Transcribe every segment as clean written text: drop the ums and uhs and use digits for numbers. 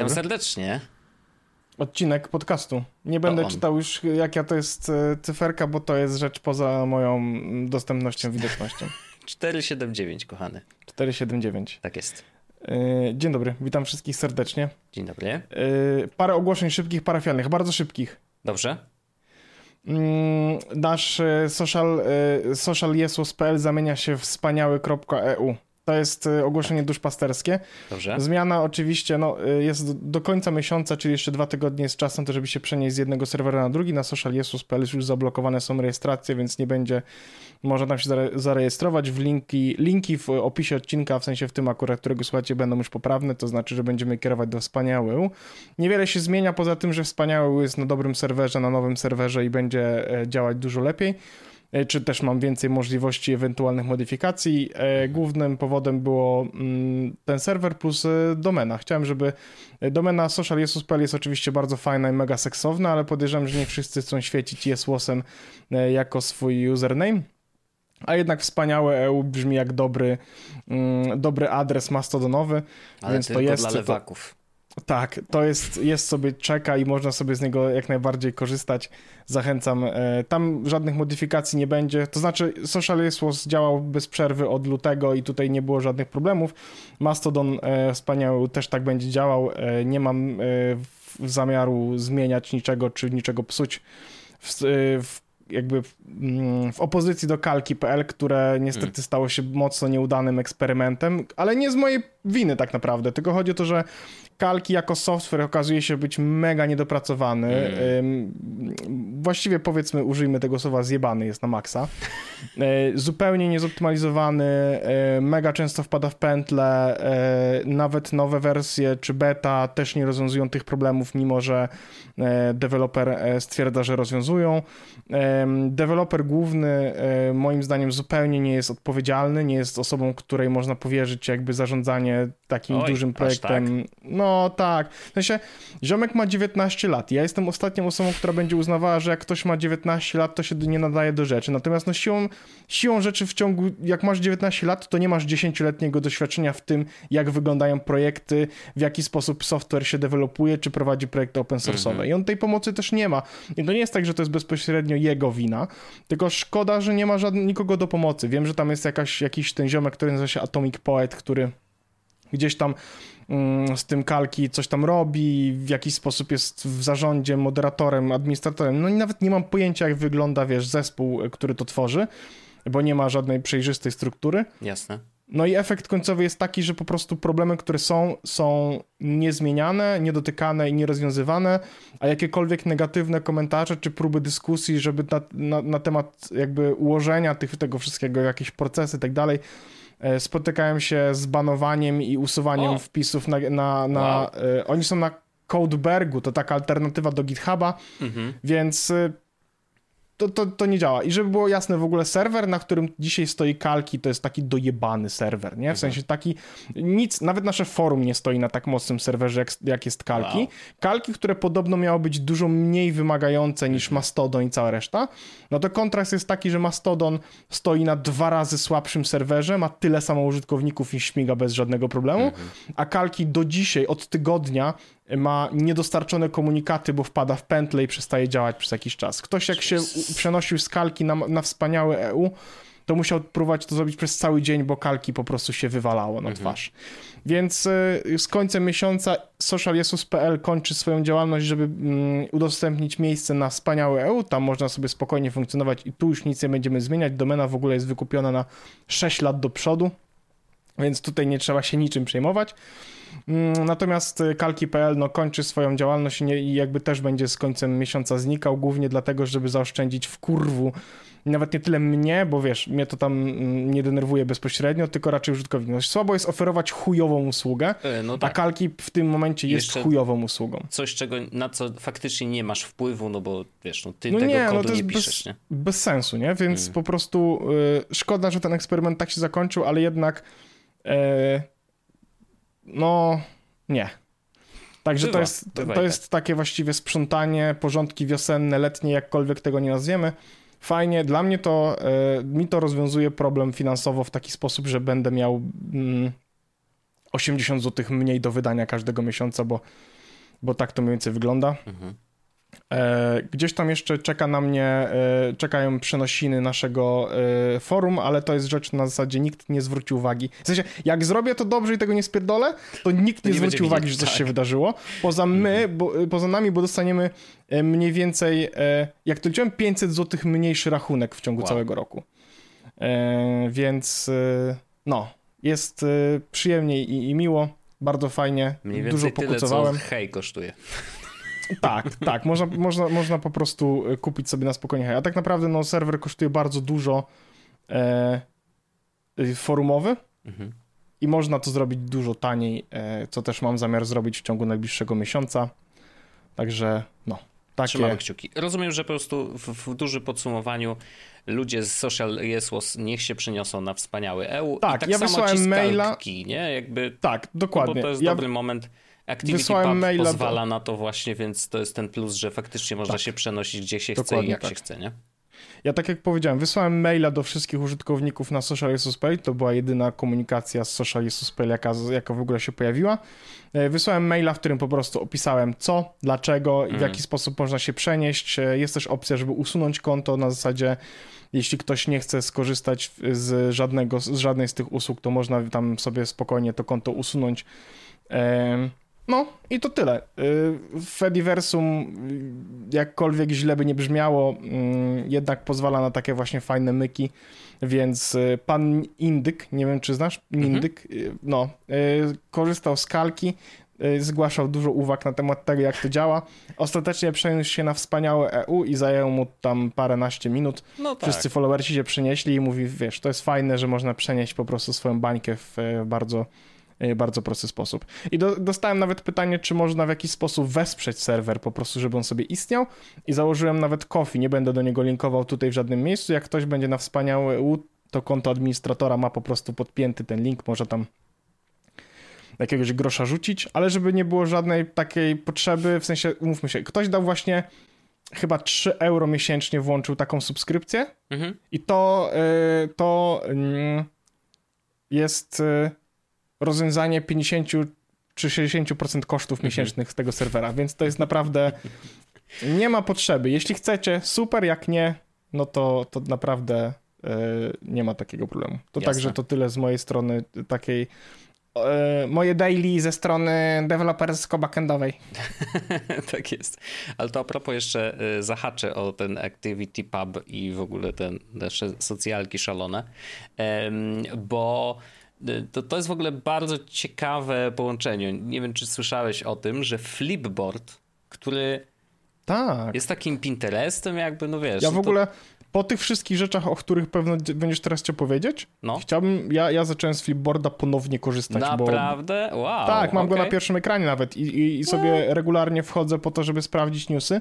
Witam serdecznie. Odcinek podcastu. Nie będę czytał już, jaka to jest cyferka, bo to jest rzecz poza moją dostępnością, widocznością. 479, kochany. 479. Tak jest. Dzień dobry, witam wszystkich serdecznie. Dzień dobry. Parę ogłoszeń szybkich, parafialnych, bardzo szybkich. Dobrze. Nasz socialjesus.pl zamienia się w wspaniały.eu. To jest ogłoszenie duszpasterskie. Dobrze. Zmiana oczywiście jest do końca miesiąca, czyli jeszcze 2 tygodnie jest czasem, to żeby się przenieść z jednego serwera na drugi. Na socialjesus.pl już zablokowane są rejestracje, więc nie będzie można tam się zarejestrować. Linki w opisie odcinka, w sensie w tym akurat, którego słuchacie, będą już poprawne, to znaczy, że będziemy kierować do Wspaniały. Niewiele się zmienia, poza tym, że Wspaniały jest na dobrym serwerze, na nowym serwerze i będzie działać dużo lepiej. Czy też mam więcej możliwości ewentualnych modyfikacji. Głównym powodem było ten serwer plus domena. Chciałem, żeby domena socialjesus.pl jest oczywiście bardzo fajna i mega seksowna, ale podejrzewam, że nie wszyscy chcą świecić jesłosem jako swój username. A jednak wspaniałe EU brzmi jak dobry adres mastodonowy. Ale więc tylko to jest dla lewaków. Tak, to jest sobie czeka i można sobie z niego jak najbardziej korzystać. Zachęcam. Tam żadnych modyfikacji nie będzie. To znaczy socialjesus działał bez przerwy od lutego i tutaj nie było żadnych problemów. Mastodon wspaniały też tak będzie działał. Nie mam zamiaru zmieniać niczego czy niczego psuć w opozycji do kalki.pl, które niestety stało się mocno nieudanym eksperymentem, ale nie z mojej winy tak naprawdę, tylko chodzi o to, że kalki jako software okazuje się być mega niedopracowany. Właściwie powiedzmy, użyjmy tego słowa, zjebany jest na maksa. Zupełnie niezoptymalizowany, mega często wpada w pętle, nawet nowe wersje czy beta też nie rozwiązują tych problemów, mimo że deweloper stwierdza, że rozwiązują. Deweloper główny moim zdaniem zupełnie nie jest odpowiedzialny, nie jest osobą, której można powierzyć jakby zarządzanie takim dużym projektem. Tak? No tak. W sensie, ziomek ma 19 lat. Ja jestem ostatnią osobą, która będzie uznawała, że jak ktoś ma 19 lat, to się nie nadaje do rzeczy. Natomiast siłą rzeczy jak masz 19 lat, to nie masz 10-letniego doświadczenia w tym, jak wyglądają projekty, w jaki sposób software się dewelopuje, czy prowadzi projekty open source'owe. I on tej pomocy też nie ma. I to nie jest tak, że to jest bezpośrednio jego wina, tylko szkoda, że nie ma nikogo do pomocy. Wiem, że tam jest jakiś ten ziomek, który nazywa się Atomic Poet, który gdzieś tam z tym kalki coś tam robi, w jakiś sposób jest w zarządzie, moderatorem, administratorem. No i nawet nie mam pojęcia, jak wygląda, zespół, który to tworzy, bo nie ma żadnej przejrzystej struktury. Jasne. No i efekt końcowy jest taki, że po prostu problemy, które są niezmieniane, niedotykane i nierozwiązywane, a jakiekolwiek negatywne komentarze czy próby dyskusji, żeby na temat jakby ułożenia tego wszystkiego, jakieś procesy i tak dalej, spotykają się z banowaniem i usuwaniem wpisów wow. Oni są na Codebergu, to taka alternatywa do GitHuba, więc to nie działa. I żeby było jasne, w ogóle serwer, na którym dzisiaj stoi kalki, to jest taki dojebany serwer, nie? W sensie taki, nawet nasze forum nie stoi na tak mocnym serwerze, jak jest kalki. Wow. Kalki, które podobno miało być dużo mniej wymagające niż Mastodon i cała reszta, no to kontrast jest taki, że Mastodon stoi na 2 razy słabszym serwerze, ma tyle samo użytkowników i śmiga bez żadnego problemu, a kalki do dzisiaj, od tygodnia ma niedostarczone komunikaty, bo wpada w pętlę i przestaje działać przez jakiś czas. Ktoś jak się przenosił z kalki na wspaniałe EU, to musiał próbować to zrobić przez cały dzień, bo kalki po prostu się wywalało na twarz. Więc z końcem miesiąca socialjesus.pl kończy swoją działalność, żeby udostępnić miejsce na wspaniałe EU. Tam można sobie spokojnie funkcjonować i tu już nic nie będziemy zmieniać. Domena w ogóle jest wykupiona na 6 lat do przodu, więc tutaj nie trzeba się niczym przejmować. Natomiast kalki.pl kończy swoją działalność i jakby też będzie z końcem miesiąca znikał, głównie dlatego, żeby zaoszczędzić wkurwu nawet nie tyle mnie, bo mnie to tam nie denerwuje bezpośrednio, tylko raczej użytkownika. Słabo jest oferować chujową usługę, tak. A kalki w tym momencie jest chujową usługą. Coś, na co faktycznie nie masz wpływu, no bo ty tego kodu nie piszesz, nie? Bez sensu, nie? Więc po prostu szkoda, że ten eksperyment tak się zakończył, ale jednak nie. Także to jest takie właściwie sprzątanie, porządki wiosenne, letnie, jakkolwiek tego nie nazwiemy. Fajnie, dla mnie mi to rozwiązuje problem finansowo w taki sposób, że będę miał 80 zł mniej do wydania każdego miesiąca, bo bo tak to mniej więcej wygląda. Gdzieś tam jeszcze czekają przenosiny naszego forum, ale to jest rzecz na zasadzie nikt nie zwrócił uwagi. W sensie, jak zrobię to dobrze i tego nie spierdolę, to nikt nie zwróci uwagi, że coś się wydarzyło. Poza nami, bo dostaniemy mniej więcej, jak to liczyłem, 500 zł mniejszy rachunek w ciągu całego roku. Więc jest przyjemnie i miło, bardzo fajnie, dużo pokutowałem. Tyle, co hej kosztuje. Tak, można po prostu kupić sobie na spokojnie. A tak naprawdę serwer kosztuje bardzo dużo forumowy i można to zrobić dużo taniej, co też mam zamiar zrobić w ciągu najbliższego miesiąca. Także takie... Trzymamy kciuki. Rozumiem, że po prostu w dużym podsumowaniu ludzie z Social Jesłos niech się przeniosą na wspaniały EU. Tak, i tak ja samo wysłałem maila. Nie? Jakby, tak, dokładnie. Bo to jest dobry moment. ActivityPub pozwala na to właśnie, więc to jest ten plus, że faktycznie można się przenosić gdzie się chce i jak się chce, nie? Ja tak jak powiedziałem, wysłałem maila do wszystkich użytkowników na Social Jesus.pl, to była jedyna komunikacja z Social Jesus.pl, jaka w ogóle się pojawiła. Wysłałem maila, w którym po prostu opisałem co, dlaczego i w jaki sposób można się przenieść. Jest też opcja, żeby usunąć konto na zasadzie, jeśli ktoś nie chce skorzystać z żadnej z tych usług, to można tam sobie spokojnie to konto usunąć. I to tyle. Fediversum, jakkolwiek źle by nie brzmiało, jednak pozwala na takie właśnie fajne myki, więc pan Indyk, nie wiem czy znasz, Indyk, korzystał z kalki, zgłaszał dużo uwag na temat tego, jak to działa. Ostatecznie przeniósł się na wspaniałe EU i zajęło mu tam paręnaście minut. Wszyscy followersi się przenieśli i mówi, wiesz, to jest fajne, że można przenieść po prostu swoją bańkę w bardzo prosty sposób. I dostałem nawet pytanie, czy można w jakiś sposób wesprzeć serwer, po prostu, żeby on sobie istniał i założyłem nawet Ko-fi, nie będę do niego linkował tutaj w żadnym miejscu, jak ktoś będzie na wspaniałe EU, to konto administratora ma po prostu podpięty ten link, może tam jakiegoś grosza rzucić, ale żeby nie było żadnej takiej potrzeby, w sensie, umówmy się, ktoś dał właśnie chyba 3 euro miesięcznie, włączył taką subskrypcję i to jest rozwiązanie 50 czy 60% kosztów miesięcznych z tego serwera, więc to jest naprawdę, nie ma potrzeby. Jeśli chcecie, super, jak nie, no to naprawdę nie ma takiego problemu. To także to tyle z mojej strony takiej, moje daily ze strony dewelopersko-backendowej. Tak jest. Ale to a propos jeszcze zahaczę o ten ActivityPub i w ogóle te nasze socjalki szalone, bo to jest w ogóle bardzo ciekawe połączenie. Nie wiem, czy słyszałeś o tym, że Flipboard, który jest takim Pinterestem jakby, no wiesz. Ja w ogóle po tych wszystkich rzeczach, o których pewno będziesz teraz chciał powiedzieć, chciałbym, ja zacząłem z Flipboarda ponownie korzystać. Naprawdę? Wow. Tak, mam go na pierwszym ekranie nawet i sobie regularnie wchodzę po to, żeby sprawdzić newsy.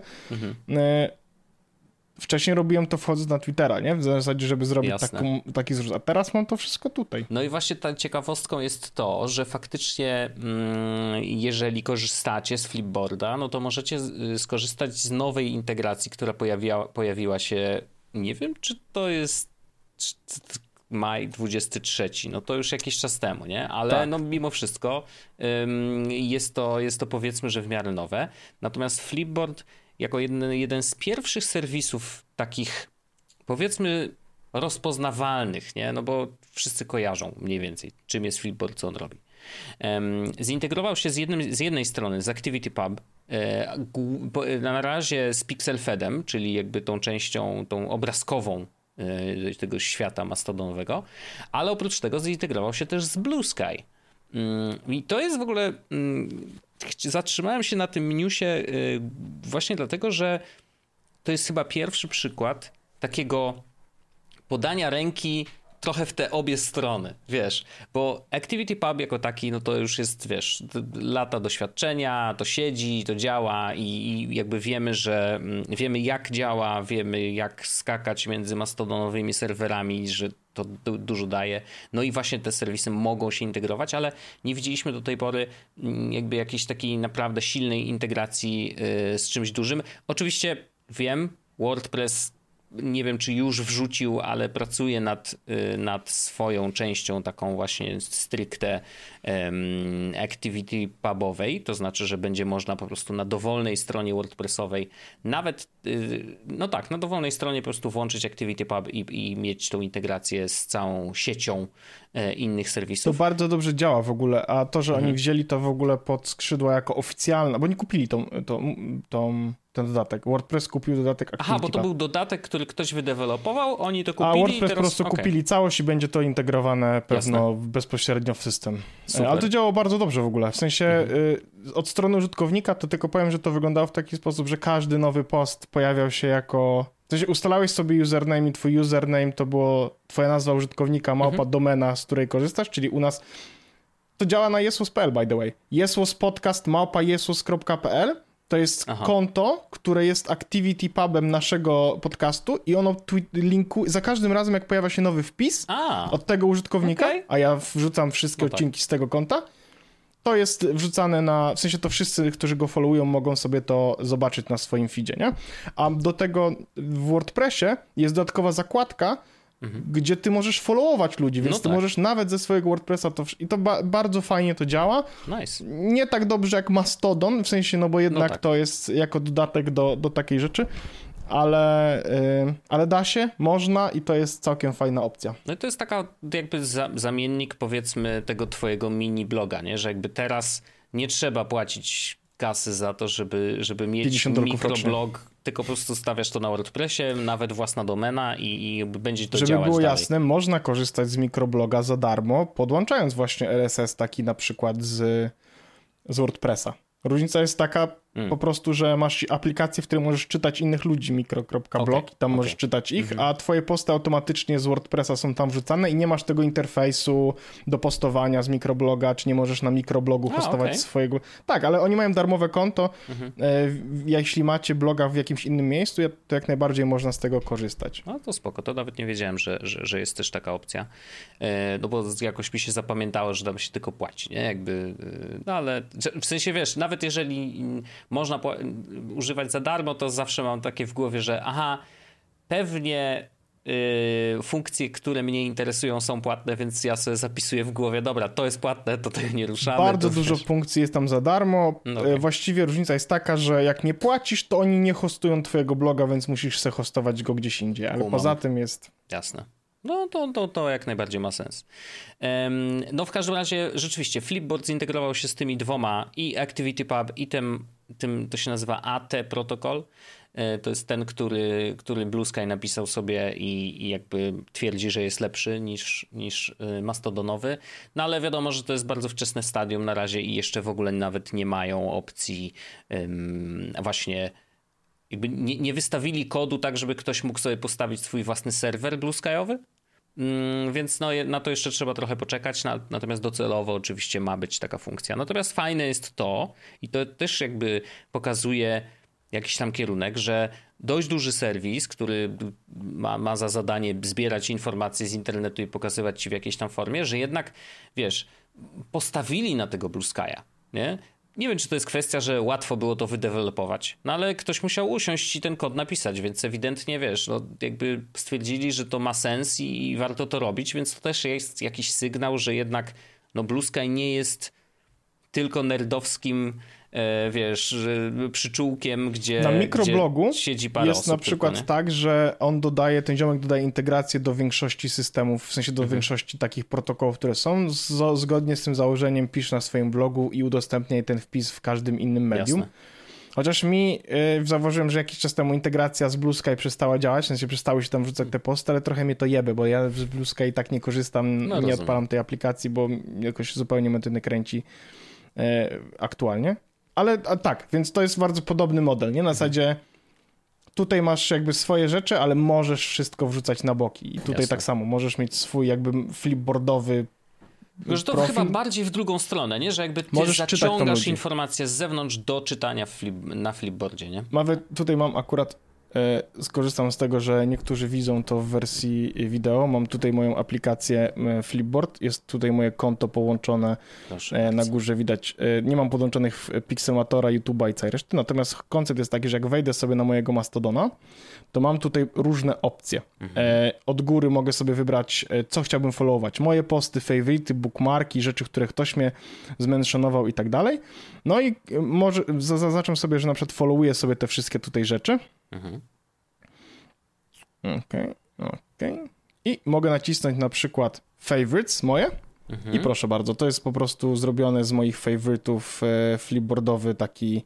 Wcześniej robiłem to wchodząc na Twittera, nie? W zasadzie, żeby zrobić taki zrzut. A teraz mam to wszystko tutaj. No i właśnie ta ciekawostką jest to, że faktycznie jeżeli korzystacie z Flipboarda, no to możecie skorzystać z nowej integracji, która pojawiła się, nie wiem, czy to jest maj 23, no to już jakiś czas temu, nie? Ale no mimo wszystko jest to powiedzmy, że w miarę nowe. Natomiast Flipboard jako jeden z pierwszych serwisów takich, powiedzmy, rozpoznawalnych, nie? No bo wszyscy kojarzą mniej więcej, czym jest Flipboard, co on robi. Zintegrował się z jednej strony z ActivityPub, na razie z PixelFedem, czyli jakby tą częścią, tą obrazkową tego świata mastodonowego, ale oprócz tego zintegrował się też z Blue Sky. I to jest w ogóle... Zatrzymałem się na tym newsie właśnie dlatego, że to jest chyba pierwszy przykład takiego podania ręki trochę w te obie strony, wiesz, bo ActivityPub jako taki, no to już jest, wiesz, lata doświadczenia, to siedzi, to działa i jakby wiemy jak działa, wiemy jak skakać między mastodonowymi serwerami, że to dużo daje. No i właśnie te serwisy mogą się integrować, ale nie widzieliśmy do tej pory jakby jakiejś takiej naprawdę silnej integracji z czymś dużym. Oczywiście wiem, WordPress nie wiem, czy już wrzucił, ale pracuje nad swoją częścią taką właśnie stricte activity pubowej, to znaczy, że będzie można po prostu na dowolnej stronie WordPressowej nawet, no tak, na dowolnej stronie po prostu włączyć activity pub i mieć tą integrację z całą siecią innych serwisów. To bardzo dobrze działa w ogóle, a to, że oni wzięli to w ogóle pod skrzydła jako oficjalne, bo nie kupili ten dodatek. WordPress kupił dodatek Activity Aha, bo to Pub. był dodatek, który ktoś wydevelopował, oni to kupili. A WordPress i teraz, po prostu kupili całość i będzie to integrowane pewno bezpośrednio w system. Super. Ale to działało bardzo dobrze w ogóle. W sensie od strony użytkownika to tylko powiem, że to wyglądało w taki sposób, że każdy nowy post pojawiał się jako... W sensie ustalałeś sobie username i twój username to było twoja nazwa użytkownika, małpa domena, z której korzystasz, czyli u nas to działa na jesus.pl, by the way. jesuspodcast@jesus.pl to jest konto, które jest activity pubem naszego podcastu i ono linku za każdym razem, jak pojawia się nowy wpis od tego użytkownika, a ja wrzucam wszystkie odcinki z tego konta, to jest wrzucane w sensie to wszyscy, którzy go followują, mogą sobie to zobaczyć na swoim feedzie, nie? A do tego w WordPressie jest dodatkowa zakładka, gdzie ty możesz followować ludzi, więc ty możesz nawet ze swojego WordPressa i to bardzo fajnie to działa. Nice. Nie tak dobrze jak Mastodon, w sensie, no bo jednak to jest jako dodatek do takiej rzeczy, ale da się, można i to jest całkiem fajna opcja. No i to jest taka jakby zamiennik, powiedzmy, tego twojego mini bloga, nie? Że jakby teraz nie trzeba płacić kasy za to, żeby mieć mikroblog, tylko po prostu stawiasz to na WordPressie, nawet własna domena i będzie to żeby działać było dalej. jasne, można korzystać z mikrobloga za darmo, podłączając właśnie RSS taki na przykład z WordPressa. Różnica jest taka po prostu, że masz aplikację, w której możesz czytać innych ludzi, mikro.blog i tam możesz czytać ich, a twoje posty automatycznie z WordPressa są tam wrzucane i nie masz tego interfejsu do postowania z mikrobloga, czy nie możesz na mikroblogu hostować swojego... Tak, ale oni mają darmowe konto. Jeśli macie bloga w jakimś innym miejscu, to jak najbardziej można z tego korzystać. No to spoko, to nawet nie wiedziałem, że jest też taka opcja. No bo jakoś mi się zapamiętało, że tam się tylko płaci, nie? Jakby, no ale w sensie, wiesz, nawet jeżeli można używać za darmo, to zawsze mam takie w głowie, że pewnie funkcje, które mnie interesują, są płatne, więc ja sobie zapisuję w głowie, dobra, to jest płatne, to tego nie ruszamy. Bardzo dużo funkcji jest tam za darmo. Właściwie różnica jest taka, że jak nie płacisz, to oni nie hostują twojego bloga, więc musisz se hostować go gdzieś indziej, ale poza tym jest... Jasne. No to jak najbardziej ma sens. No w każdym razie rzeczywiście Flipboard zintegrował się z tymi dwoma, i ActivityPub, i tym to się nazywa AT protokol. To jest ten, który Blue Sky napisał sobie i jakby twierdzi, że jest lepszy niż mastodonowy. No ale wiadomo, że to jest bardzo wczesne stadium na razie i jeszcze w ogóle nawet nie mają opcji właśnie... Jakby nie wystawili kodu tak, żeby ktoś mógł sobie postawić swój własny serwer Blue Sky'owy, więc no, na to jeszcze trzeba trochę poczekać, natomiast docelowo oczywiście ma być taka funkcja. Natomiast fajne jest to, i to też jakby pokazuje jakiś tam kierunek, że dość duży serwis, który ma za zadanie zbierać informacje z internetu i pokazywać ci w jakiejś tam formie, że jednak, wiesz, postawili na tego Blue Sky'a, nie? Nie wiem, czy to jest kwestia, że łatwo było to wydevelopować, no ale ktoś musiał usiąść i ten kod napisać, więc ewidentnie, wiesz, no jakby stwierdzili, że to ma sens i warto to robić, więc to też jest jakiś sygnał, że jednak no Blue Sky nie jest tylko nerdowskim, wiesz, przyczółkiem, gdzie na mikroblogu gdzie siedzi parę jest osób na przykład tylko, tak, że ten ziomek dodaje integrację do większości systemów, w sensie do większości takich protokołów, które są. Zgodnie z tym założeniem pisz na swoim blogu i udostępniaj ten wpis w każdym innym medium. Jasne. Chociaż zauważyłem, że jakiś czas temu integracja z Blue Sky przestała działać, w sensie przestały się tam wrzucać te posty, ale trochę mnie to jebie, bo ja z Blue Sky tak nie korzystam, nie odpalam tej aplikacji, bo jakoś zupełnie mnie to nie kręci aktualnie. Ale tak, więc to jest bardzo podobny model, nie? Na zasadzie tutaj masz jakby swoje rzeczy, ale możesz wszystko wrzucać na boki. I tutaj tak samo, możesz mieć swój jakby flipboardowy Już to profil. chyba bardziej w drugą stronę, nie? Że jakby ty zaciągasz informacje z zewnątrz do czytania na flipboardzie, nie? Tutaj mam akurat skorzystam z tego, że niektórzy widzą to w wersji wideo. Mam tutaj moją aplikację Flipboard. Jest tutaj moje konto połączone. Na górze widać. Nie mam podłączonych Pixelmatora, YouTube'a i całej reszty. Natomiast koncept jest taki, że jak wejdę sobie na mojego Mastodona, to mam tutaj różne opcje. Od góry mogę sobie wybrać, co chciałbym followować. Moje posty, favority, bookmarki, rzeczy, które ktoś mnie zmenszonował i tak dalej. No i może zaznaczam sobie, że na przykład followuję sobie te wszystkie tutaj rzeczy. Okej. I mogę nacisnąć na przykład favorites moje. I proszę bardzo, to jest po prostu zrobione z moich faworytów flipboardowy taki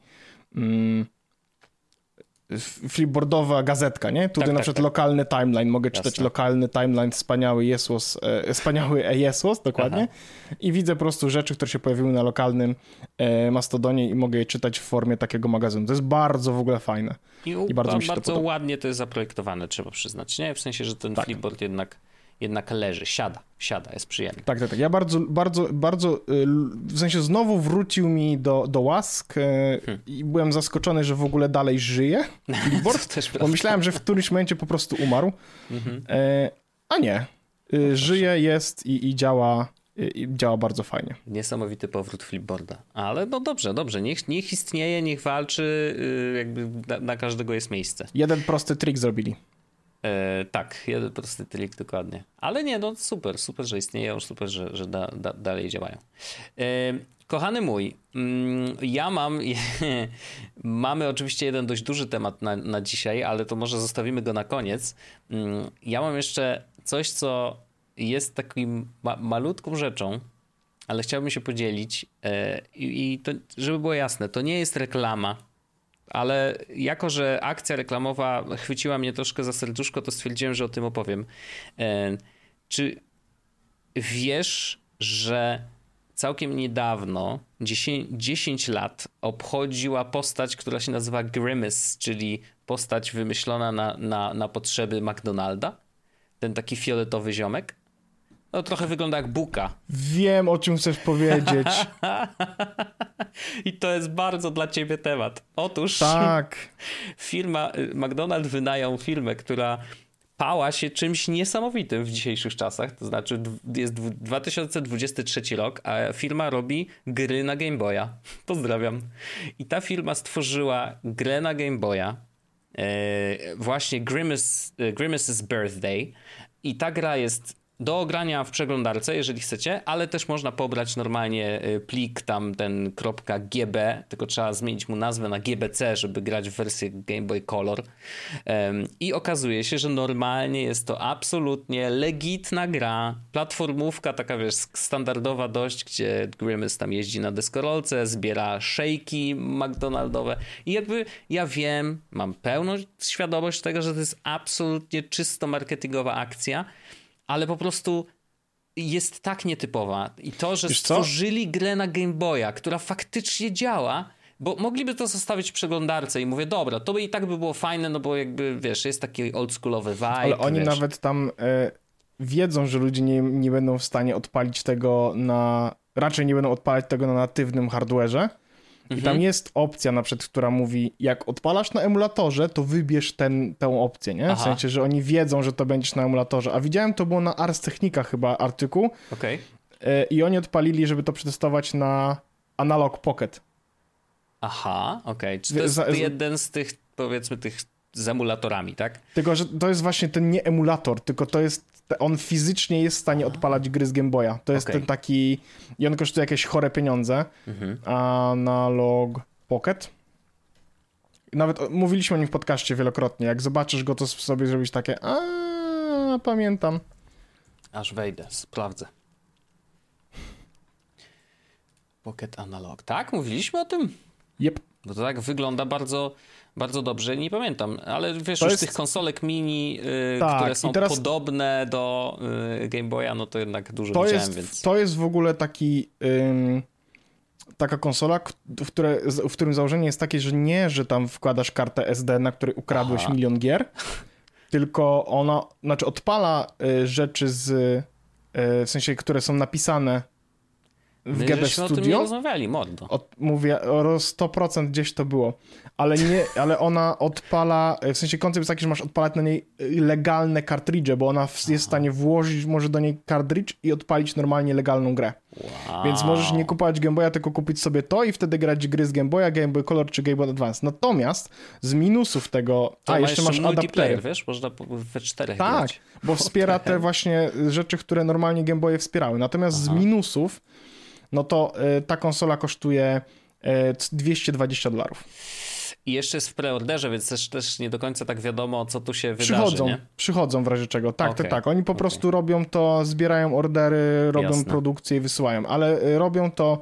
flipboardowa gazetka, nie? Tutaj na przykład lokalny timeline, mogę czytać lokalny timeline, wspaniały Jesłos, dokładnie. Aha. I widzę po prostu rzeczy, które się pojawiły na lokalnym Mastodonie i mogę je czytać w formie takiego magazynu. To jest bardzo w ogóle fajne. I bardzo mi się to podoba. Ładnie to jest zaprojektowane, trzeba przyznać, nie? W sensie, że ten flipboard jednak leży, siada, jest przyjemny. Tak. Ja bardzo, w sensie znowu wrócił mi do łask i byłem zaskoczony, że w ogóle dalej żyje Flipboard, bo myślałem, że w którymś momencie po prostu umarł, a nie. Żyje, jest i działa bardzo fajnie. Niesamowity powrót Flipboarda, ale no dobrze, niech istnieje, niech walczy, jakby na każdego jest miejsce. Jeden prosty trik zrobili. Tak, jeden prosty trik, dokładnie. Ale nie, no super, że istnieją, super, że dalej działają. Kochany mój, mamy oczywiście jeden dość duży temat na dzisiaj, ale to może zostawimy go na koniec. Ja mam jeszcze coś, co jest takim malutką rzeczą, ale chciałbym się podzielić i to, żeby było jasne, to nie jest reklama, ale jako, że akcja reklamowa chwyciła mnie troszkę za serduszko, to stwierdziłem, że o tym opowiem. Czy wiesz, że całkiem niedawno, 10 lat, obchodziła postać, która się nazywa Grimace, czyli postać wymyślona na potrzeby McDonalda? Ten taki fioletowy ziomek? No trochę wygląda jak buka. Wiem, o czym chcesz powiedzieć. I to jest bardzo dla ciebie temat. Otóż tak. McDonald's wynajął firmę, która pała się czymś niesamowitym w dzisiejszych czasach. To znaczy jest 2023 rok, a firma robi gry na Game Boya. Pozdrawiam. I ta firma stworzyła grę na Game Boya, właśnie Grimace's Birthday. I ta gra jest do ogrania w przeglądarce, jeżeli chcecie, ale też można pobrać normalnie plik tam ten .gb, tylko trzeba zmienić mu nazwę na GBC, żeby grać w wersję Game Boy Color. I okazuje się, że normalnie jest to absolutnie legitna gra, platformówka taka, wiesz, standardowa dość, gdzie Grimace tam jeździ na deskorolce, zbiera szejki McDonaldowe i jakby ja wiem, mam pełną świadomość tego, że to jest absolutnie czysto marketingowa akcja, ale po prostu jest tak nietypowa. I to, że stworzyli grę na Game Boya, która faktycznie działa, bo mogliby to zostawić w przeglądarce i mówię, dobra, to by i tak by było fajne, no bo jakby, wiesz, jest taki oldschoolowy vibe. Ale oni nawet tam wiedzą, że ludzie nie będą w stanie odpalić tego raczej nie będą odpalać tego na natywnym hardware'ze. I tam jest opcja na przykład, która mówi, jak odpalasz na emulatorze, to wybierz tę opcję, nie? W sensie, że oni wiedzą, że to będziesz na emulatorze. A widziałem, to było na Ars Technica chyba artykuł. Okay. I oni odpalili, żeby to przetestować na Analog Pocket. Aha, okej. Czy to jest jeden z tych, powiedzmy, tych z emulatorami, tak? Tylko, że to jest właśnie ten nie emulator, tylko to jest, on fizycznie jest w stanie odpalać gry z Game Boya. To jest ten taki, i on kosztuje jakieś chore pieniądze. Analog Pocket. Nawet mówiliśmy o nim w podcaście wielokrotnie. Jak zobaczysz go, to sobie zrobić takie, pamiętam. Aż wejdę, sprawdzę. Pocket Analog. Tak? Mówiliśmy o tym? Yep. Bo to tak wygląda bardzo, bardzo dobrze. Nie pamiętam, ale wiesz, już tych konsolek mini, które są podobne do Game Boya, no to jednak dużo widziałem, więc... To jest w ogóle taka konsola, w którym założenie jest takie, że nie, że tam wkładasz kartę SD, na której ukradłeś milion gier, tylko ona, odpala rzeczy w sensie, które są napisane w GB żeśmy o tym nie Studio. rozmawiali, mordo. Mówię, o 100% gdzieś to było. Ale ona odpala, w sensie koncept jest taki, że masz odpalać na niej legalne kartridże, bo ona jest w stanie włożyć może do niej kartridż i odpalić normalnie legalną grę. Wow. Więc możesz nie kupować Game Boya, tylko kupić sobie to i wtedy grać gry z Game Boya, Game Boy Color czy Game Boy Advance. Natomiast z minusów tego... To jeszcze masz adaptery. Wiesz? Można we 4 Tak, grać. bo wspiera te właśnie rzeczy, które normalnie Game Boye wspierały. Natomiast z minusów, no to ta konsola kosztuje $220. I jeszcze jest w preorderze, więc też nie do końca tak wiadomo, co tu się wydarzy, nie? Przychodzą w razie czego. Tak, Okay. tak. Oni po prostu robią to, zbierają ordery, robią produkcję i wysyłają, ale robią to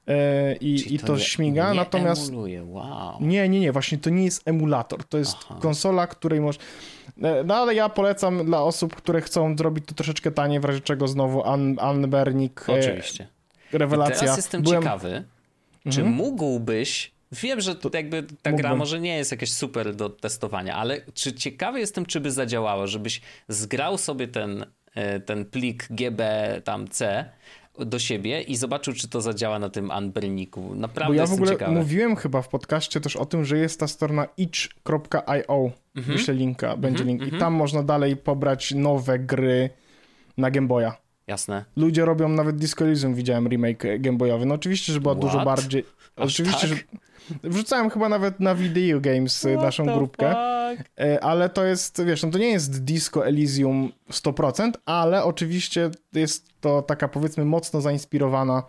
i to śmiga, natomiast... emuluje, wow. Nie, właśnie to nie jest emulator, to jest konsola, której możesz... No ale ja polecam dla osób, które chcą zrobić to troszeczkę taniej, w razie czego znowu Anbernik. Oczywiście. Rewelacja. I teraz jestem ciekawy, czy mógłbyś... Wiem, że to jakby ta gra może nie jest jakaś super do testowania, ale ciekawy jestem, czy by zadziałało, żebyś zgrał sobie ten plik GB tam C do siebie i zobaczył, czy to zadziała na tym Anberniku. Naprawdę ja jestem w ogóle ciekawy. mówiłem chyba w podcaście też o tym, że jest ta strona itch.io. Myślę linka, będzie link. I tam można dalej pobrać nowe gry na Game Boya. Jasne. Ludzie robią nawet Disco Elysium, widziałem remake Game Boyowy. No oczywiście, że była dużo bardziej... Oczywiście, tak? że... Wrzucałem chyba nawet na Video Games naszą grupkę, ale to jest, wiesz, no to nie jest Disco Elysium 100%, ale oczywiście jest to taka, powiedzmy, mocno zainspirowana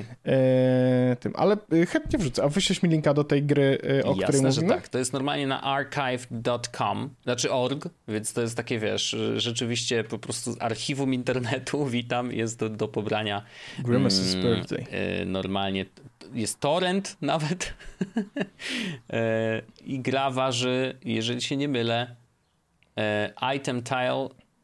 tym, ale chętnie wrzucę, a wyślesz mi linka do tej gry, o której mówimy? Że tak, to jest normalnie na archive.com, znaczy org, więc to jest takie, wiesz, rzeczywiście po prostu z archiwum internetu, witam, jest do pobrania. Grimace's Birthday. Normalnie jest torrent nawet i gra waży, jeżeli się nie mylę, item tile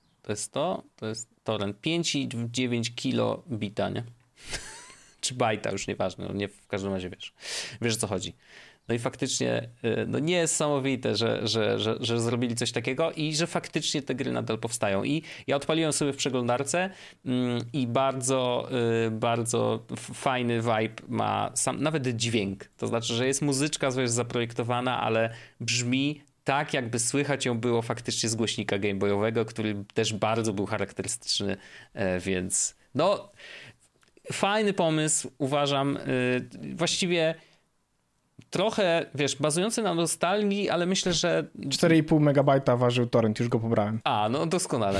to jest torrent 5,9 kilobita, nie? Czy bajta, już nieważne, no nie, w każdym razie wiesz o co chodzi. No i faktycznie no niesamowite, że zrobili coś takiego i że faktycznie te gry nadal powstają. I ja odpaliłem sobie w przeglądarce i bardzo, bardzo fajny vibe ma sam, nawet dźwięk. To znaczy, że jest muzyczka zaprojektowana, ale brzmi tak, jakby słychać ją było faktycznie z głośnika Game Boyowego, który też bardzo był charakterystyczny, więc no fajny pomysł, uważam. Właściwie trochę, wiesz, bazujący na nostalgii, ale myślę, że... 4,5 megabajta ważył torrent, już go pobrałem. A, no doskonale.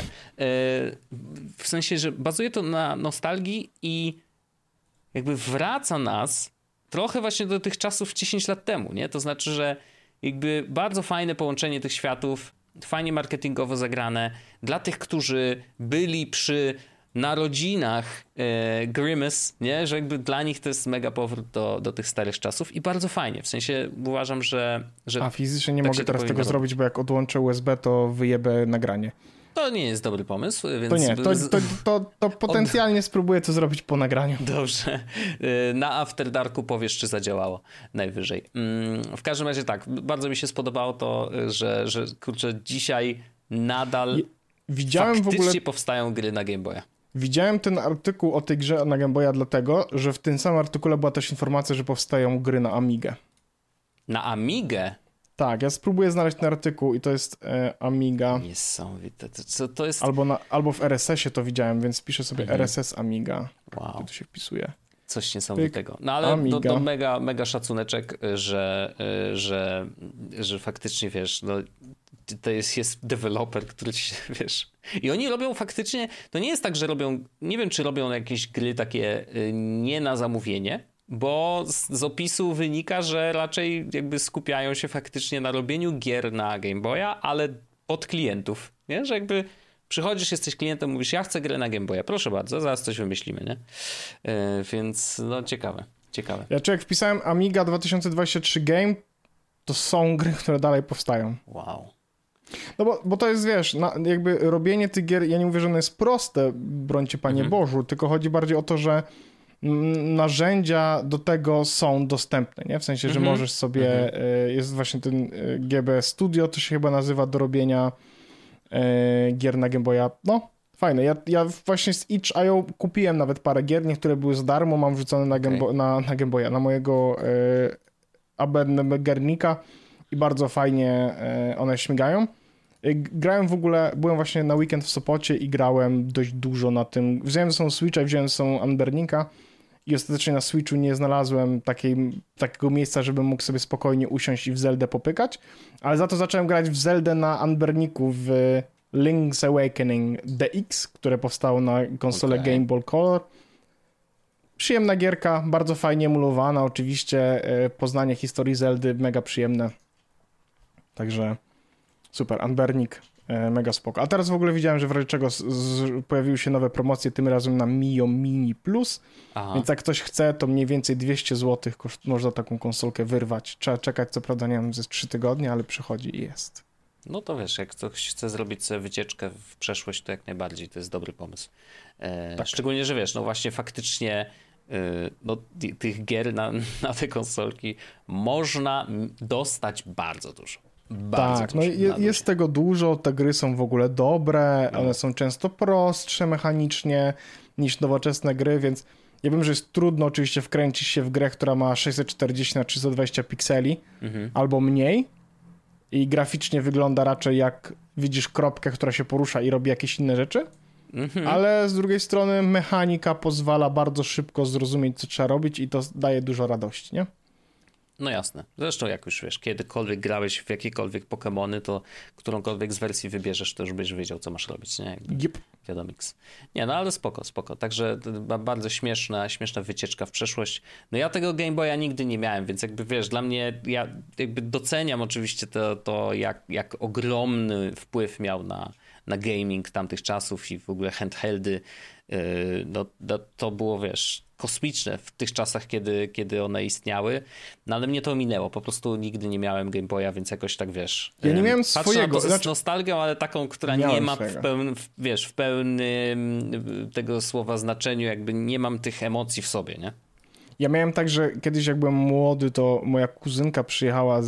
W sensie, że bazuje to na nostalgii i jakby wraca nas trochę właśnie do tych czasów 10 lat temu, nie? To znaczy, że jakby bardzo fajne połączenie tych światów, fajnie marketingowo zagrane. Dla tych, którzy byli przy narodzinach Grimace, nie? Że jakby dla nich to jest mega powrót do tych starych czasów i bardzo fajnie. W sensie uważam, że a fizycznie nie tak mogę teraz tego zrobić, bo jak odłączę USB, to wyjebę nagranie. To nie jest dobry pomysł, więc... To nie, to potencjalnie spróbuję to zrobić po nagraniu. Dobrze. Na After Darku powiesz, czy zadziałało najwyżej. W każdym razie tak, bardzo mi się spodobało to, że kurczę, dzisiaj nadal widziałem faktycznie w ogóle... powstają gry na Game Boya. Widziałem ten artykuł o tej grze na Game Boya dlatego, że w tym samym artykule była też informacja, że powstają gry na Amigę. Na Amigę? Tak, ja spróbuję znaleźć ten artykuł i to jest Amiga. Niesamowite. To jest... Albo w RSS-ie to widziałem, więc piszę sobie RSS Amiga. Wow. Gdzie to się wpisuje? Coś niesamowitego. No ale to mega szacuneczek, że faktycznie, wiesz, no, to jest deweloper, który wiesz... I oni robią faktycznie... To nie jest tak, że robią... Nie wiem, czy robią jakieś gry takie nie na zamówienie, bo z opisu wynika, że raczej jakby skupiają się faktycznie na robieniu gier na Game Boya, ale od klientów, nie? Że jakby przychodzisz, jesteś klientem, mówisz, ja chcę grę na Game Boya, proszę bardzo, zaraz coś wymyślimy, nie? Więc no ciekawe. Ja jak wpisałem Amiga 2023 Game, to są gry, które dalej powstają. Wow. No bo to jest, wiesz, jakby robienie tych gier, ja nie mówię, że ono jest proste, brońcie Panie Bożu, tylko chodzi bardziej o to, że narzędzia do tego są dostępne, nie? W sensie, że możesz sobie, jest właśnie ten GB Studio, to się chyba nazywa, do robienia gier na Game Boya. No, Fajne. Ja właśnie z itch.io kupiłem nawet parę gier, niektóre były za darmo, mam wrzucone na Game Boya, na mojego Abednego i bardzo fajnie one śmigają. Grałem w ogóle, byłem właśnie na weekend w Sopocie i grałem dość dużo na tym. Wziąłem są Switcha i wziąłem są Unburnika i ostatecznie na Switchu nie znalazłem takiego miejsca, żebym mógł sobie spokojnie usiąść i w Zeldę popykać, ale za to zacząłem grać w Zeldę na Unburniku w Link's Awakening DX, które powstało na konsolę Game Boy Color. Przyjemna gierka, bardzo fajnie emulowana, oczywiście poznanie historii Zeldy mega przyjemne. Także super, Unburnik, mega spoko. A teraz w ogóle widziałem, że w razie czego pojawiły się nowe promocje, tym razem na Mio Mini Plus, więc jak ktoś chce, to mniej więcej 200 zł można taką konsolkę wyrwać. Trzeba czekać, co prawda nie wiem, ze 3 tygodnie, ale przychodzi i jest. No to wiesz, jak ktoś chce zrobić sobie wycieczkę w przeszłość, to jak najbardziej to jest dobry pomysł. Tak. Szczególnie, że wiesz, no właśnie faktycznie no, tych gier na te konsolki można dostać bardzo dużo. Bardzo dużo, jest tego dużo, te gry są w ogóle dobre, one są często prostsze mechanicznie niż nowoczesne gry, więc ja wiem, że jest trudno oczywiście wkręcić się w grę, która ma 640 na 320 pikseli albo mniej i graficznie wygląda raczej jak widzisz kropkę, która się porusza i robi jakieś inne rzeczy, ale z drugiej strony mechanika pozwala bardzo szybko zrozumieć, co trzeba robić i to daje dużo radości, nie? No jasne. Zresztą jak już wiesz, kiedykolwiek grałeś w jakiekolwiek Pokemony, to którąkolwiek z wersji wybierzesz, to już będziesz wiedział, co masz robić, nie? Wiadomiks. Nie, no ale spoko. Także bardzo śmieszna wycieczka w przeszłość. No ja tego Game Boya nigdy nie miałem, więc jakby wiesz, dla mnie, ja jakby doceniam oczywiście to jak ogromny wpływ miał na gaming tamtych czasów i w ogóle handheldy. No, to było, wiesz, kosmiczne w tych czasach, kiedy one istniały, no ale mnie to minęło, po prostu nigdy nie miałem Game Boya, więc jakoś tak, wiesz, ja nie miałem patrzę swojego, na to z nostalgią, ale taką, która nie ma w pełnym tego słowa znaczeniu, jakby nie mam tych emocji w sobie, nie? Ja miałem tak, że kiedyś jak byłem młody, to moja kuzynka przyjechała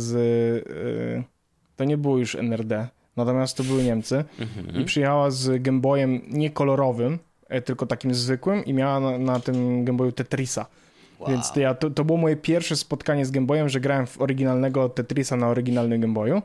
to nie było już NRD, natomiast to były Niemcy i przyjechała z Game Boyem nie kolorowym, tylko takim zwykłym i miała na tym Game Boyu Tetrisa. Wow. Więc to było moje pierwsze spotkanie z Game Boyem, że grałem w oryginalnego Tetrisa na oryginalnym Game Boyu.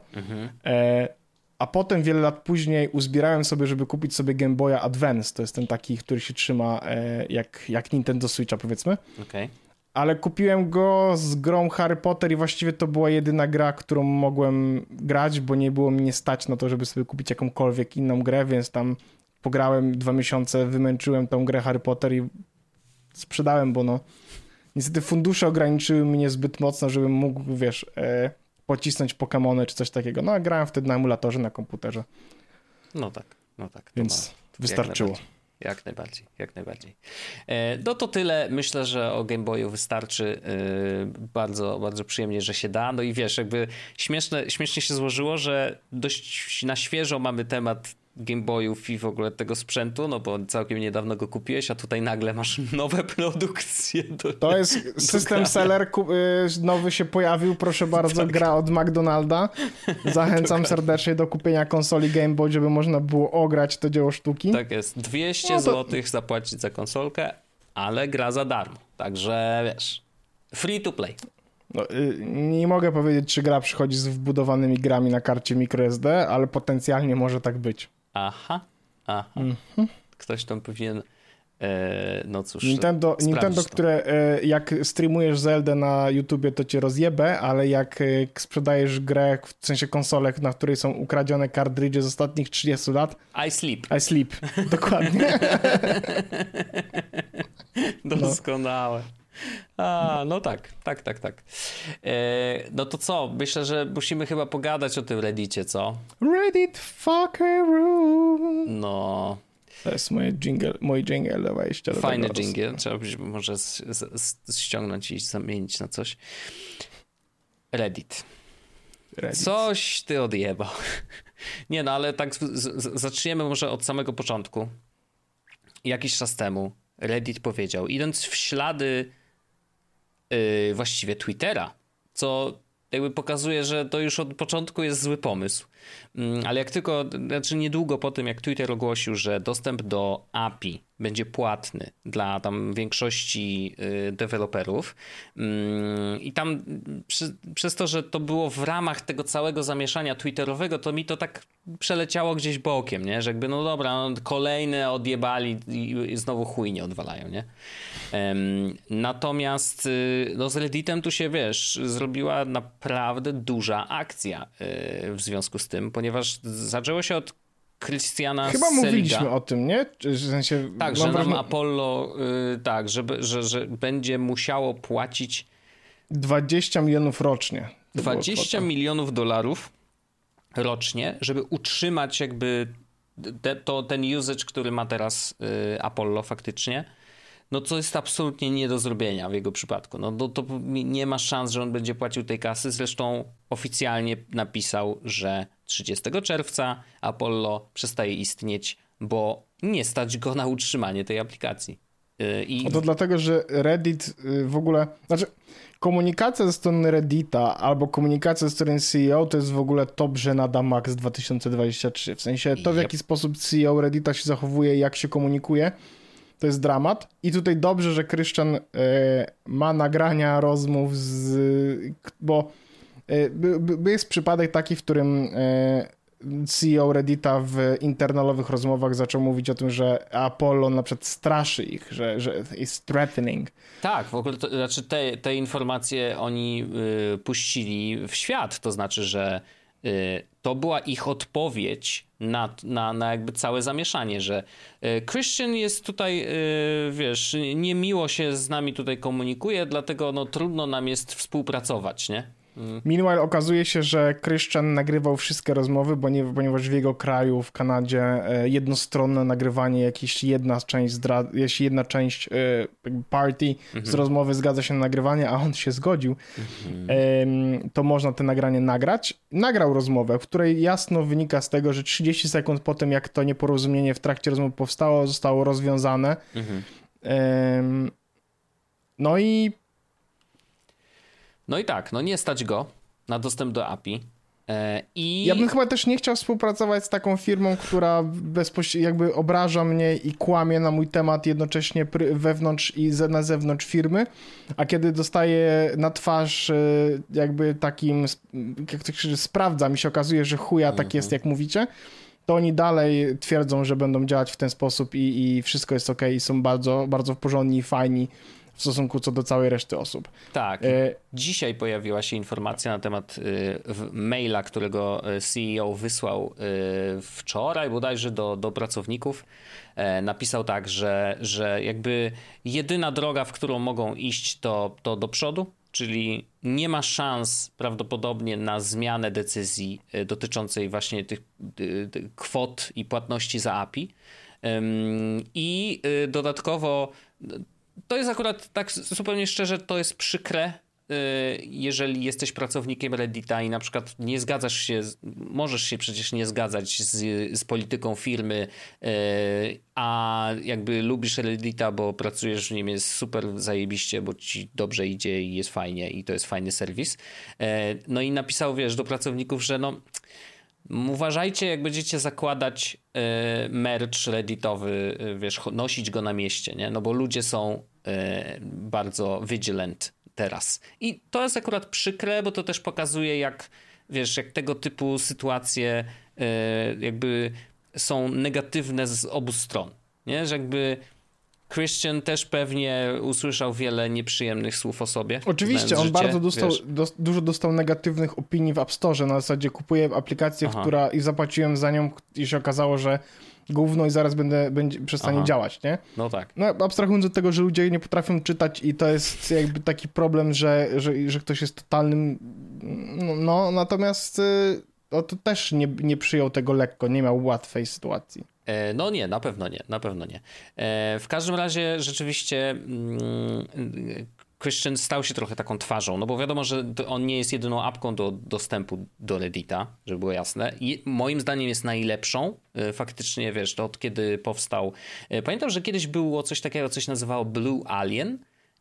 A potem wiele lat później uzbierałem sobie, żeby kupić sobie Game Boya Advance. To jest ten taki, który się trzyma jak Nintendo Switcha, powiedzmy. Ale kupiłem go z grą Harry Potter i właściwie to była jedyna gra, którą mogłem grać, bo nie było mnie stać na to, żeby sobie kupić jakąkolwiek inną grę, więc tam pograłem 2 miesiące, wymęczyłem tą grę Harry Potter i sprzedałem, bo no niestety fundusze ograniczyły mnie zbyt mocno, żebym mógł, wiesz, pocisnąć Pokemony czy coś takiego. No a grałem wtedy na emulatorze na komputerze. No tak. Więc wystarczyło. Jak najbardziej. No to tyle. Myślę, że o Game Boyu wystarczy. Bardzo, bardzo przyjemnie, że się da. No i wiesz, jakby śmiesznie się złożyło, że dość na świeżo mamy temat Game Boyów i w ogóle tego sprzętu, no bo całkiem niedawno go kupiłeś, a tutaj nagle masz nowe produkcje. To jest system seller, nowy się pojawił, proszę bardzo, tak. Gra od McDonalda. Zachęcam serdecznie do kupienia konsoli Game Boy, żeby można było ograć to dzieło sztuki. Tak jest, 200 zł zapłacić za konsolkę, ale gra za darmo, także wiesz, free to play. No, nie mogę powiedzieć, czy gra przychodzi z wbudowanymi grami na karcie microSD, ale potencjalnie może tak być. Aha. Ktoś tam powinien, no cóż, Nintendo, które jak streamujesz Zeldę na YouTubie, to cię rozjebę, ale jak sprzedajesz grę, w sensie konsolę, na której są ukradzione kartridże z ostatnich 30 lat... I sleep. Dokładnie. Doskonałe. No tak. No to co? Myślę, że musimy chyba pogadać o tym Reddicie, co? Reddit fuckaroo. No. To jest mój jingle do wejścia. Fajny jingle. Trzeba by może ściągnąć i zamienić na coś. Reddit. Coś ty odjebał. Nie no, ale tak zaczniemy może od samego początku. Jakiś czas temu Reddit powiedział, idąc w ślady właściwie Twittera, co jakby pokazuje, że to już od początku jest zły pomysł. Ale jak tylko, znaczy niedługo po tym, jak Twitter ogłosił, że dostęp do API będzie płatny dla tam większości deweloperów i tam przez to, że to było w ramach tego całego zamieszania twitterowego, to mi to tak przeleciało gdzieś bokiem, nie? Że jakby no dobra, no kolejne odjebali i znowu chuj nie odwalają, nie? Natomiast no z Redditem tu się, wiesz, zrobiła naprawdę duża akcja w związku z tym, ponieważ zaczęło się od Christiana Chyba Seliga. mówiliśmy o tym, nie? W sensie, tak, że nam Apollo tak, że będzie musiało płacić 20 milionów rocznie. 20 milionów dolarów rocznie, żeby utrzymać jakby ten usage, który ma teraz Apollo faktycznie. No co jest absolutnie nie do zrobienia w jego przypadku. No to nie ma szans, że on będzie płacił tej kasy. Zresztą oficjalnie napisał, że 30 czerwca Apollo przestaje istnieć, bo nie stać go na utrzymanie tej aplikacji. To dlatego, że Reddit w ogóle... Znaczy, komunikacja ze strony Reddita albo komunikacja ze strony CEO to jest w ogóle top żenada Max 2023. W sensie to, w jaki sposób CEO Reddita się zachowuje i jak się komunikuje, to jest dramat. I tutaj dobrze, że Christian ma nagrania rozmów bo jest przypadek taki, w którym CEO Reddita w internalowych rozmowach zaczął mówić o tym, że Apollo na przykład straszy ich, że jest threatening. Tak, w ogóle znaczy te informacje oni puścili w świat, to znaczy, że to była ich odpowiedź na jakby całe zamieszanie, że Christian jest tutaj, wiesz, niemiło się z nami tutaj komunikuje, dlatego no trudno nam jest współpracować, nie? Meanwhile okazuje się, że Christian nagrywał wszystkie rozmowy, ponieważ w jego kraju, w Kanadzie, jednostronne nagrywanie, jeśli jedna część party z rozmowy zgadza się na nagrywanie, a on się zgodził, to można te nagranie nagrać. Nagrał rozmowę, w której jasno wynika z tego, że 30 sekund po tym, jak to nieporozumienie w trakcie rozmowy powstało, zostało rozwiązane. No i tak, no nie stać go na dostęp do API. Ja bym chyba też nie chciał współpracować z taką firmą, która bezpośrednio jakby obraża mnie i kłamie na mój temat jednocześnie wewnątrz i na zewnątrz firmy, a kiedy dostaję na twarz jakby takim, jak to się sprawdza, mi się okazuje, że chuja tak jest, jak mówicie, to oni dalej twierdzą, że będą działać w ten sposób i wszystko jest okej, i są bardzo, bardzo porządni i fajni w stosunku co do całej reszty osób. Tak. Dzisiaj pojawiła się informacja na temat maila, którego CEO wysłał wczoraj bodajże do pracowników. Napisał tak, że jakby jedyna droga, w którą mogą iść, to do przodu, czyli nie ma szans prawdopodobnie na zmianę decyzji dotyczącej właśnie tych kwot i płatności za API. I dodatkowo to jest akurat tak zupełnie szczerze, to jest przykre, jeżeli jesteś pracownikiem Reddita i na przykład nie zgadzasz się, możesz się przecież nie zgadzać z polityką firmy, a jakby lubisz Reddita, bo pracujesz w nim, jest super zajebiście, bo ci dobrze idzie i jest fajnie i to jest fajny serwis. No i napisał, wiesz, do pracowników, że no uważajcie, jak będziecie zakładać merch redditowy, wiesz, nosić go na mieście, nie? No bo ludzie są bardzo vigilant teraz. I to jest akurat przykre, bo to też pokazuje, jak, wiesz, jak tego typu sytuacje jakby są negatywne z obu stron, nie? Że jakby Christian też pewnie usłyszał wiele nieprzyjemnych słów o sobie. Oczywiście, on bardzo dużo dostał negatywnych opinii w App Store. Na zasadzie kupuję aplikację, i zapłaciłem za nią i się okazało, że gówno i zaraz przestanie działać, nie? No tak. No, abstrahując od tego, że ludzie nie potrafią czytać i to jest jakby taki problem, że ktoś jest totalnym... No, natomiast to też nie przyjął tego lekko, nie miał łatwej sytuacji. No nie, na pewno nie. W każdym razie rzeczywiście Christian stał się trochę taką twarzą, no bo wiadomo, że on nie jest jedyną apką do dostępu do Reddita, żeby było jasne. I moim zdaniem jest najlepszą. Faktycznie, wiesz, to od kiedy powstał... Pamiętam, że kiedyś było coś takiego, coś nazywało Blue Alien.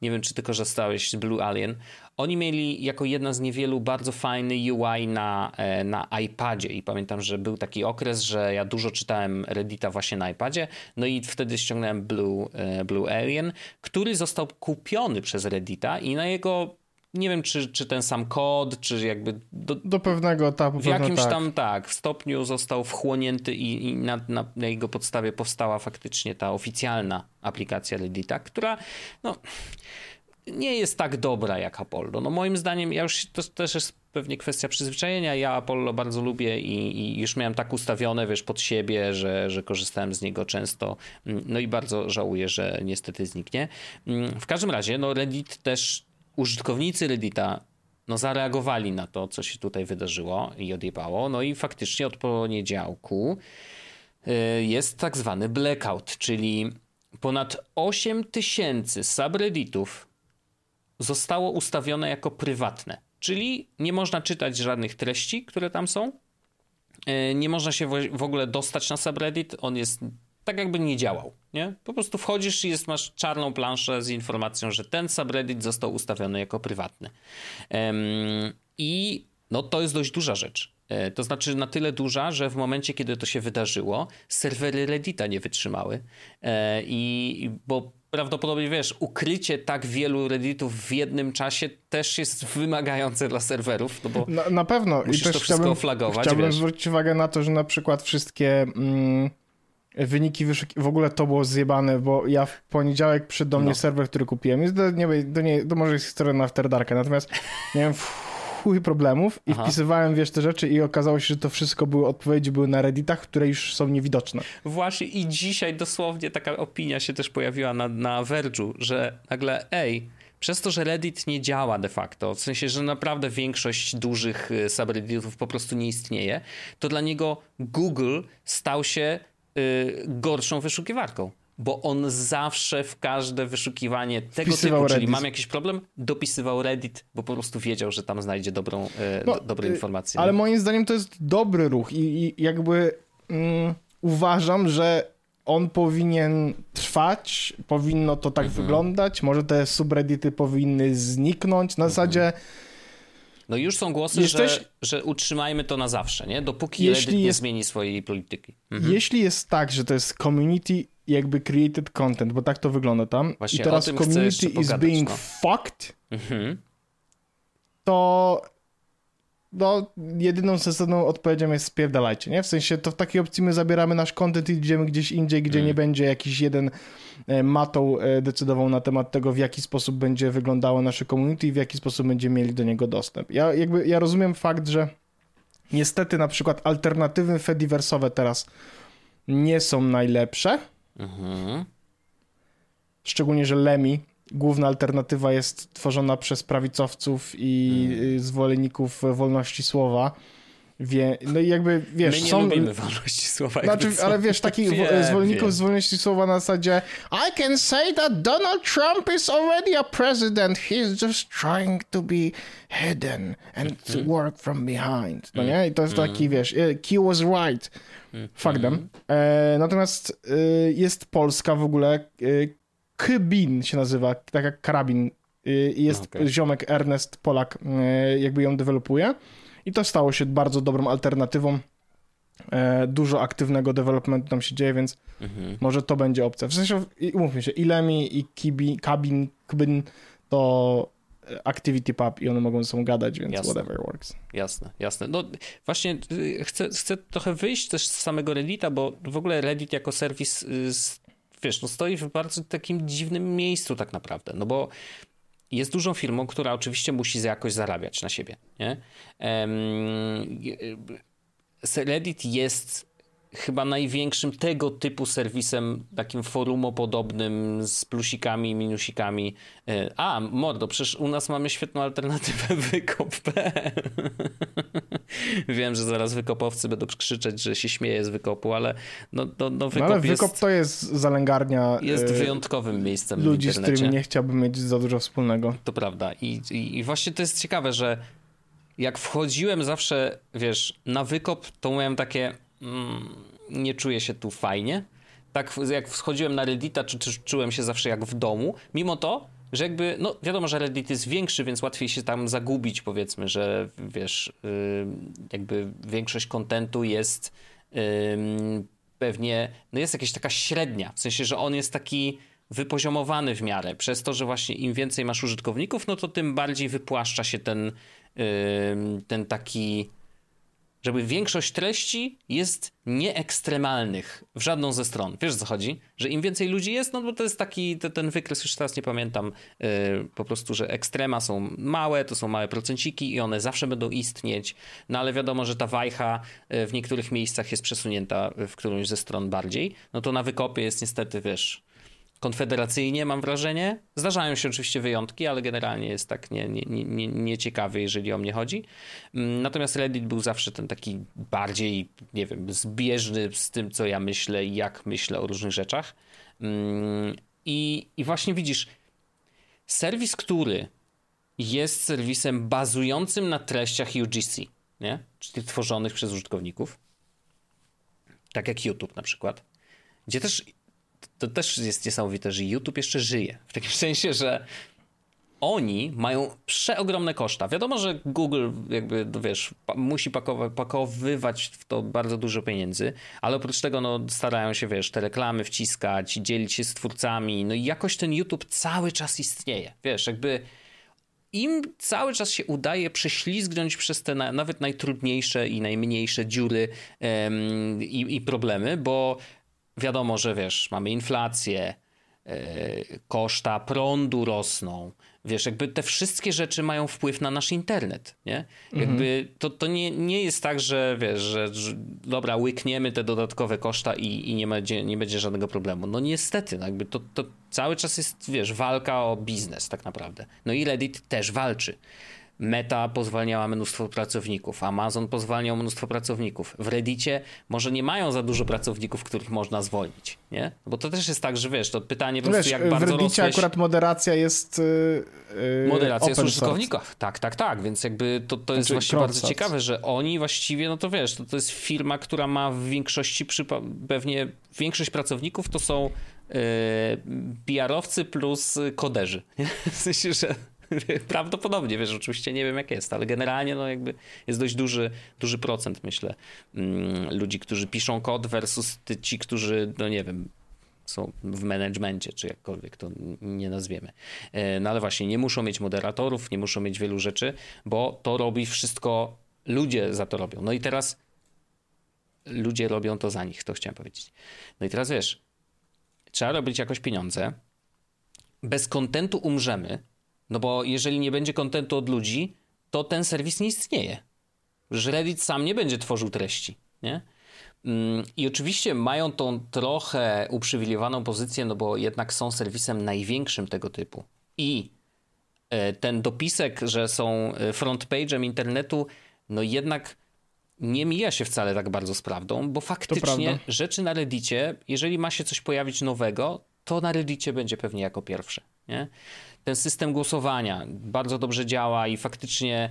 nie wiem, czy ty korzystałeś z Blue Alien, oni mieli jako jedna z niewielu bardzo fajny UI na iPadzie i pamiętam, że był taki okres, że ja dużo czytałem Reddita właśnie na iPadzie, no i wtedy ściągnąłem Blue Alien, który został kupiony przez Reddita i na jego, nie wiem, czy ten sam kod, czy jakby do pewnego etapu. W jakimś tam w stopniu został wchłonięty i na jego podstawie powstała faktycznie ta oficjalna aplikacja Reddita, która no nie jest tak dobra jak Apollo. No moim zdaniem, to też jest pewnie kwestia przyzwyczajenia. Ja Apollo bardzo lubię i już miałem tak ustawione, wiesz, pod siebie, że korzystałem z niego często. No i bardzo żałuję, że niestety zniknie. W każdym razie, no Reddit też, użytkownicy Reddita no zareagowali na to, co się tutaj wydarzyło i odjebało. No i faktycznie od poniedziałku jest tak zwany blackout, czyli ponad 8000 subredditów zostało ustawione jako prywatne. Czyli nie można czytać żadnych treści, które tam są. Nie można się w ogóle dostać na subreddit. On jest tak jakby nie działał, nie? Po prostu wchodzisz i masz czarną planszę z informacją, że ten subreddit został ustawiony jako prywatny. I no to jest dość duża rzecz. To znaczy na tyle duża, że w momencie, kiedy to się wydarzyło, serwery Reddita nie wytrzymały. Bo prawdopodobnie, wiesz, ukrycie tak wielu Redditów w jednym czasie też jest wymagające dla serwerów. No bo na pewno. musisz i też to wszystko oflagować. Chciałbym zwrócić uwagę na to, że na przykład wszystkie wyniki w ogóle to było zjebane, bo ja w poniedziałek przyszedł do mnie serwer, który kupiłem. To może jest historia na After Darka, natomiast miałem chuj problemów i wpisywałem, wiesz, te rzeczy i okazało się, że to wszystko odpowiedzi były na Redditach, które już są niewidoczne. Właśnie i dzisiaj dosłownie taka opinia się też pojawiła na Verge'u, że nagle przez to, że Reddit nie działa de facto, w sensie, że naprawdę większość dużych subredditów po prostu nie istnieje, to dla niego Google stał się gorszą wyszukiwarką. Bo on zawsze w każde wyszukiwanie tego wpisywał typu, czyli Reddit. mam jakiś problem, dopisywał Reddit, bo po prostu wiedział, że tam znajdzie dobre informacje. Ale moim zdaniem to jest dobry ruch i jakby uważam, że on powinien trwać, powinno to tak wyglądać, może te subreddity powinny zniknąć, na zasadzie no już są głosy, że utrzymajmy to na zawsze, nie? Dopóki Reddit nie zmieni swojej polityki. Jeśli jest tak, że to jest community jakby created content, bo tak to wygląda tam właśnie, i teraz community is being fucked, to jedyną sensowną odpowiedzią jest spierdalajcie, nie? W sensie to w takiej opcji my zabieramy nasz content i idziemy gdzieś indziej, gdzie nie będzie jakiś jeden matą decydował na temat tego, w jaki sposób będzie wyglądało nasze community i w jaki sposób będziemy mieli do niego dostęp. Ja rozumiem fakt, że niestety na przykład alternatywy fediversowe teraz nie są najlepsze. Szczególnie, że Lemmy, główna alternatywa, jest tworzona przez prawicowców i zwolenników wolności słowa. No i jakby, wiesz... My nie lubimy wolności słowa. Znaczy, ale wiesz, takich zwolenników z wolności słowa na zasadzie I can say that Donald Trump is already a president. He's just trying to be hidden and to work from behind. No nie? I to jest taki, wiesz, he was right. Fuck them. Natomiast jest Polska w ogóle, Kbin się nazywa, tak jak karabin. I jest ziomek Ernest Polak, jakby ją dewelopuje. I to stało się bardzo dobrą alternatywą. Dużo aktywnego developmentu tam się dzieje, więc może to będzie opcja. W sensie, umówmy się, i Lemmy, i Kbin to ActivityPub i one mogą ze sobą gadać, więc whatever works. Jasne. No właśnie chcę trochę wyjść też z samego Reddita, bo w ogóle Reddit jako serwis, wiesz, no stoi w bardzo takim dziwnym miejscu tak naprawdę, no bo jest dużą firmą, która oczywiście musi jakoś zarabiać na siebie, nie? Reddit jest chyba największym tego typu serwisem, takim forumopodobnym z plusikami i minusikami. Mordo, przecież u nas mamy świetną alternatywę wykop.pl. Wiem, że zaraz wykopowcy będą krzyczeć, że się śmieje z wykopu, ale wykop to jest zalęgarnia. Jest wyjątkowym miejscem ludzi, w internecie. Z którymi nie chciałbym mieć za dużo wspólnego. To prawda. I właśnie to jest ciekawe, że jak wchodziłem zawsze, wiesz, na wykop, to miałem takie nie czuję się tu fajnie. Tak jak wchodziłem na Reddita, czułem się zawsze jak w domu. Mimo to że jakby, no wiadomo, że Reddit jest większy, więc łatwiej się tam zagubić, powiedzmy, że wiesz, jakby większość kontentu jest pewnie, no jest jakaś taka średnia, w sensie, że on jest taki wypoziomowany w miarę, przez to, że właśnie im więcej masz użytkowników, no to tym bardziej wypłaszcza się ten taki, żeby większość treści jest nieekstremalnych w żadną ze stron. Wiesz, o co chodzi? Że im więcej ludzi jest, no bo to jest taki, ten wykres, już teraz nie pamiętam, po prostu, że ekstrema są małe, to są małe procenciki i one zawsze będą istnieć, no ale wiadomo, że ta wajcha w niektórych miejscach jest przesunięta w którąś ze stron bardziej, no to na wykopie jest niestety, wiesz, konfederacyjnie, mam wrażenie. Zdarzają się oczywiście wyjątki, ale generalnie jest tak nieciekawy, jeżeli o mnie chodzi. Natomiast Reddit był zawsze ten taki bardziej, nie wiem, zbieżny z tym, co ja myślę i jak myślę o różnych rzeczach. I właśnie widzisz, serwis, który jest serwisem bazującym na treściach UGC, nie? Czyli tworzonych przez użytkowników, tak jak YouTube na przykład, gdzie też to też jest niesamowite, że YouTube jeszcze żyje. W takim sensie, że oni mają przeogromne koszta. Wiadomo, że Google jakby, wiesz, musi pakowywać w to bardzo dużo pieniędzy, ale oprócz tego no, starają się, wiesz, te reklamy wciskać, dzielić się z twórcami, no i jakoś ten YouTube cały czas istnieje. Wiesz, jakby im cały czas się udaje prześlizgnąć przez te nawet najtrudniejsze i najmniejsze dziury i problemy, bo wiadomo, że wiesz, mamy inflację, koszta prądu rosną, wiesz, jakby te wszystkie rzeczy mają wpływ na nasz internet, nie? Jakby to nie jest tak, że wiesz, że dobra, łykniemy te dodatkowe koszta i nie będzie żadnego problemu. No niestety, no jakby to cały czas jest, wiesz, walka o biznes tak naprawdę. No i Reddit też walczy. Meta pozwalniała mnóstwo pracowników, Amazon pozwalniał mnóstwo pracowników. W Reddicie może nie mają za dużo pracowników, których można zwolnić, nie? Bo to też jest tak, że wiesz, to pytanie po prostu jak bardzo w Reddicie rosłeś... akurat moderacja jest moderacja jest w open użytkownikach. Tak, więc jakby to jest właśnie bardzo ciekawe, że oni właściwie, no to wiesz, to jest firma, która ma w większości, pewnie większość pracowników to są PR-owcy plus koderzy. W sensie, że prawdopodobnie, wiesz, oczywiście nie wiem jak jest, ale generalnie no jakby jest dość duży procent, myślę, ludzi, którzy piszą kod versus ci, którzy, no nie wiem, są w managemencie, czy jakkolwiek to nie nazwiemy. No ale właśnie, nie muszą mieć moderatorów, nie muszą mieć wielu rzeczy, bo to robi wszystko, ludzie za to robią. No i teraz ludzie robią to za nich, to chciałem powiedzieć. No i teraz wiesz, trzeba robić jakoś pieniądze, bez kontentu umrzemy, no bo jeżeli nie będzie kontentu od ludzi, to ten serwis nie istnieje. Że Reddit sam nie będzie tworzył treści, nie? I oczywiście mają tą trochę uprzywilejowaną pozycję, no bo jednak są serwisem największym tego typu. I ten dopisek, że są front page'em internetu, no jednak nie mija się wcale tak bardzo z prawdą, bo faktycznie rzeczy na Reddicie, jeżeli ma się coś pojawić nowego, to na Reddicie będzie pewnie jako pierwsze, nie? Ten system głosowania bardzo dobrze działa i faktycznie,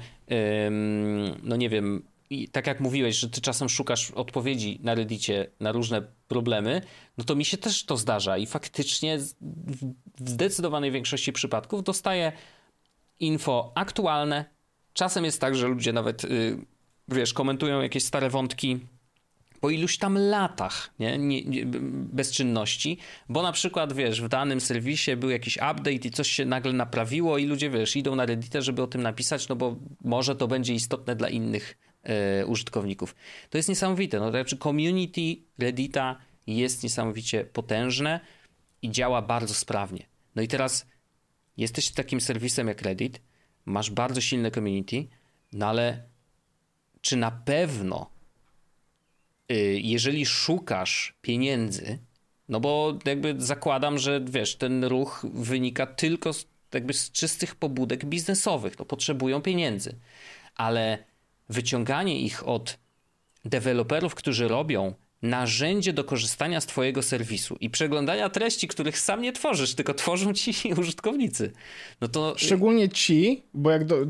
no nie wiem, i tak jak mówiłeś, że ty czasem szukasz odpowiedzi na Reddicie na różne problemy, no to mi się też to zdarza i faktycznie w zdecydowanej większości przypadków dostaję info aktualne. Czasem jest tak, że ludzie nawet, wiesz, komentują jakieś stare wątki po iluś tam latach nie, bezczynności, bo na przykład, wiesz, w danym serwisie był jakiś update i coś się nagle naprawiło i ludzie, wiesz, idą na Reddita, żeby o tym napisać, no bo może to będzie istotne dla innych użytkowników. To jest niesamowite. No, to znaczy community Reddita jest niesamowicie potężne i działa bardzo sprawnie. No i teraz jesteś takim serwisem jak Reddit, masz bardzo silne community, no ale czy na pewno jeżeli szukasz pieniędzy, no bo jakby zakładam, że wiesz, ten ruch wynika tylko z czystych pobudek biznesowych, no potrzebują pieniędzy, ale wyciąganie ich od deweloperów, którzy robią narzędzie do korzystania z twojego serwisu i przeglądania treści, których sam nie tworzysz, tylko tworzą ci użytkownicy. No to... Szczególnie ci, bo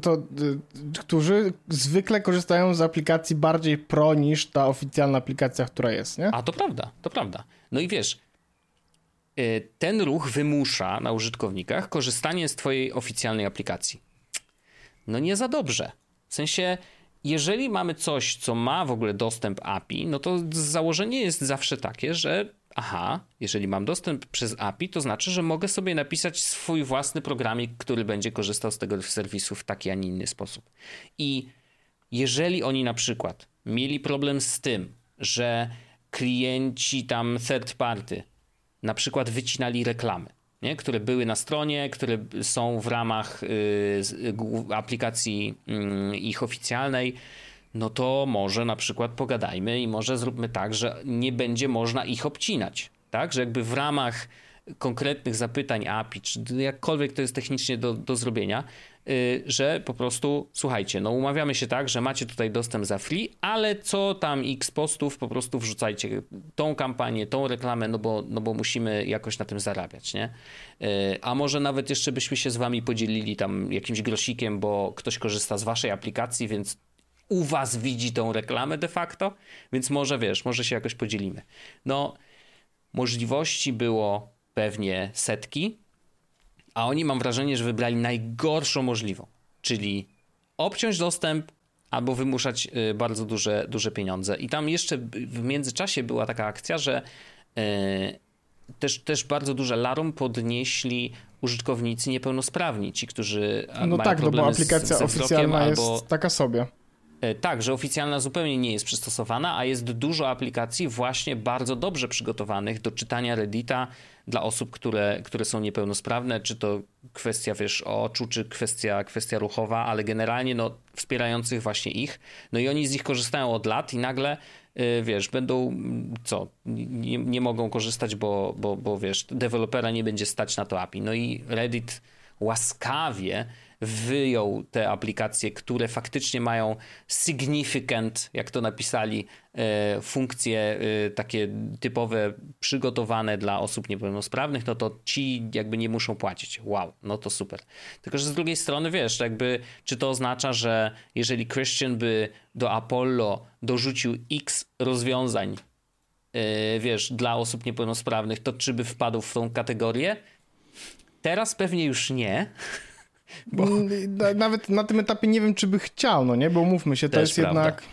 którzy zwykle korzystają z aplikacji bardziej pro niż ta oficjalna aplikacja, która jest, nie? A to prawda. No i wiesz, ten ruch wymusza na użytkownikach korzystanie z twojej oficjalnej aplikacji. No nie za dobrze. W sensie, jeżeli mamy coś, co ma w ogóle dostęp API, no to założenie jest zawsze takie, że jeżeli mam dostęp przez API, to znaczy, że mogę sobie napisać swój własny programik, który będzie korzystał z tego serwisu w taki, a nie inny sposób. I jeżeli oni na przykład mieli problem z tym, że klienci tam third party na przykład wycinali reklamy, nie? Które były na stronie, które są w ramach aplikacji ich oficjalnej, no to może na przykład pogadajmy i może zróbmy tak, że nie będzie można ich obcinać, tak? Że jakby w ramach konkretnych zapytań API, czy jakkolwiek to jest technicznie do zrobienia, że po prostu, słuchajcie, no umawiamy się tak, że macie tutaj dostęp za free, ale co tam x postów po prostu wrzucajcie tą kampanię, tą reklamę, no bo musimy jakoś na tym zarabiać, nie? A może nawet jeszcze byśmy się z wami podzielili tam jakimś grosikiem, bo ktoś korzysta z waszej aplikacji, więc u was widzi tą reklamę de facto, więc może może się jakoś podzielimy. No, możliwości było pewnie setki, a oni mam wrażenie, że wybrali najgorszą możliwą, czyli obciąć dostęp albo wymuszać bardzo duże pieniądze. I tam jeszcze w międzyczasie była taka akcja, że też bardzo duże larum podnieśli użytkownicy niepełnosprawni, ci, którzy mają problemy bo aplikacja ze oficjalna jest taka sobie. Tak, że oficjalna zupełnie nie jest przystosowana, a jest dużo aplikacji właśnie bardzo dobrze przygotowanych do czytania Reddita dla osób, które są niepełnosprawne, czy to kwestia, oczu, czy kwestia ruchowa, ale generalnie wspierających właśnie ich. No i oni z nich korzystają od lat i nagle, będą, nie mogą korzystać, bo dewelopera nie będzie stać na to API. No i Reddit łaskawie wyjął te aplikacje, które faktycznie mają significant, jak to napisali, funkcje takie typowe, przygotowane dla osób niepełnosprawnych, no to ci jakby nie muszą płacić. Wow, no to super. Tylko że z drugiej strony, czy to oznacza, że jeżeli Christian by do Apollo dorzucił X rozwiązań, dla osób niepełnosprawnych, to czy by wpadł w tą kategorię? Teraz pewnie już nie. Bo nawet na tym etapie nie wiem, czy by chciał, no nie? Bo umówmy się, to jest prawda. jednak...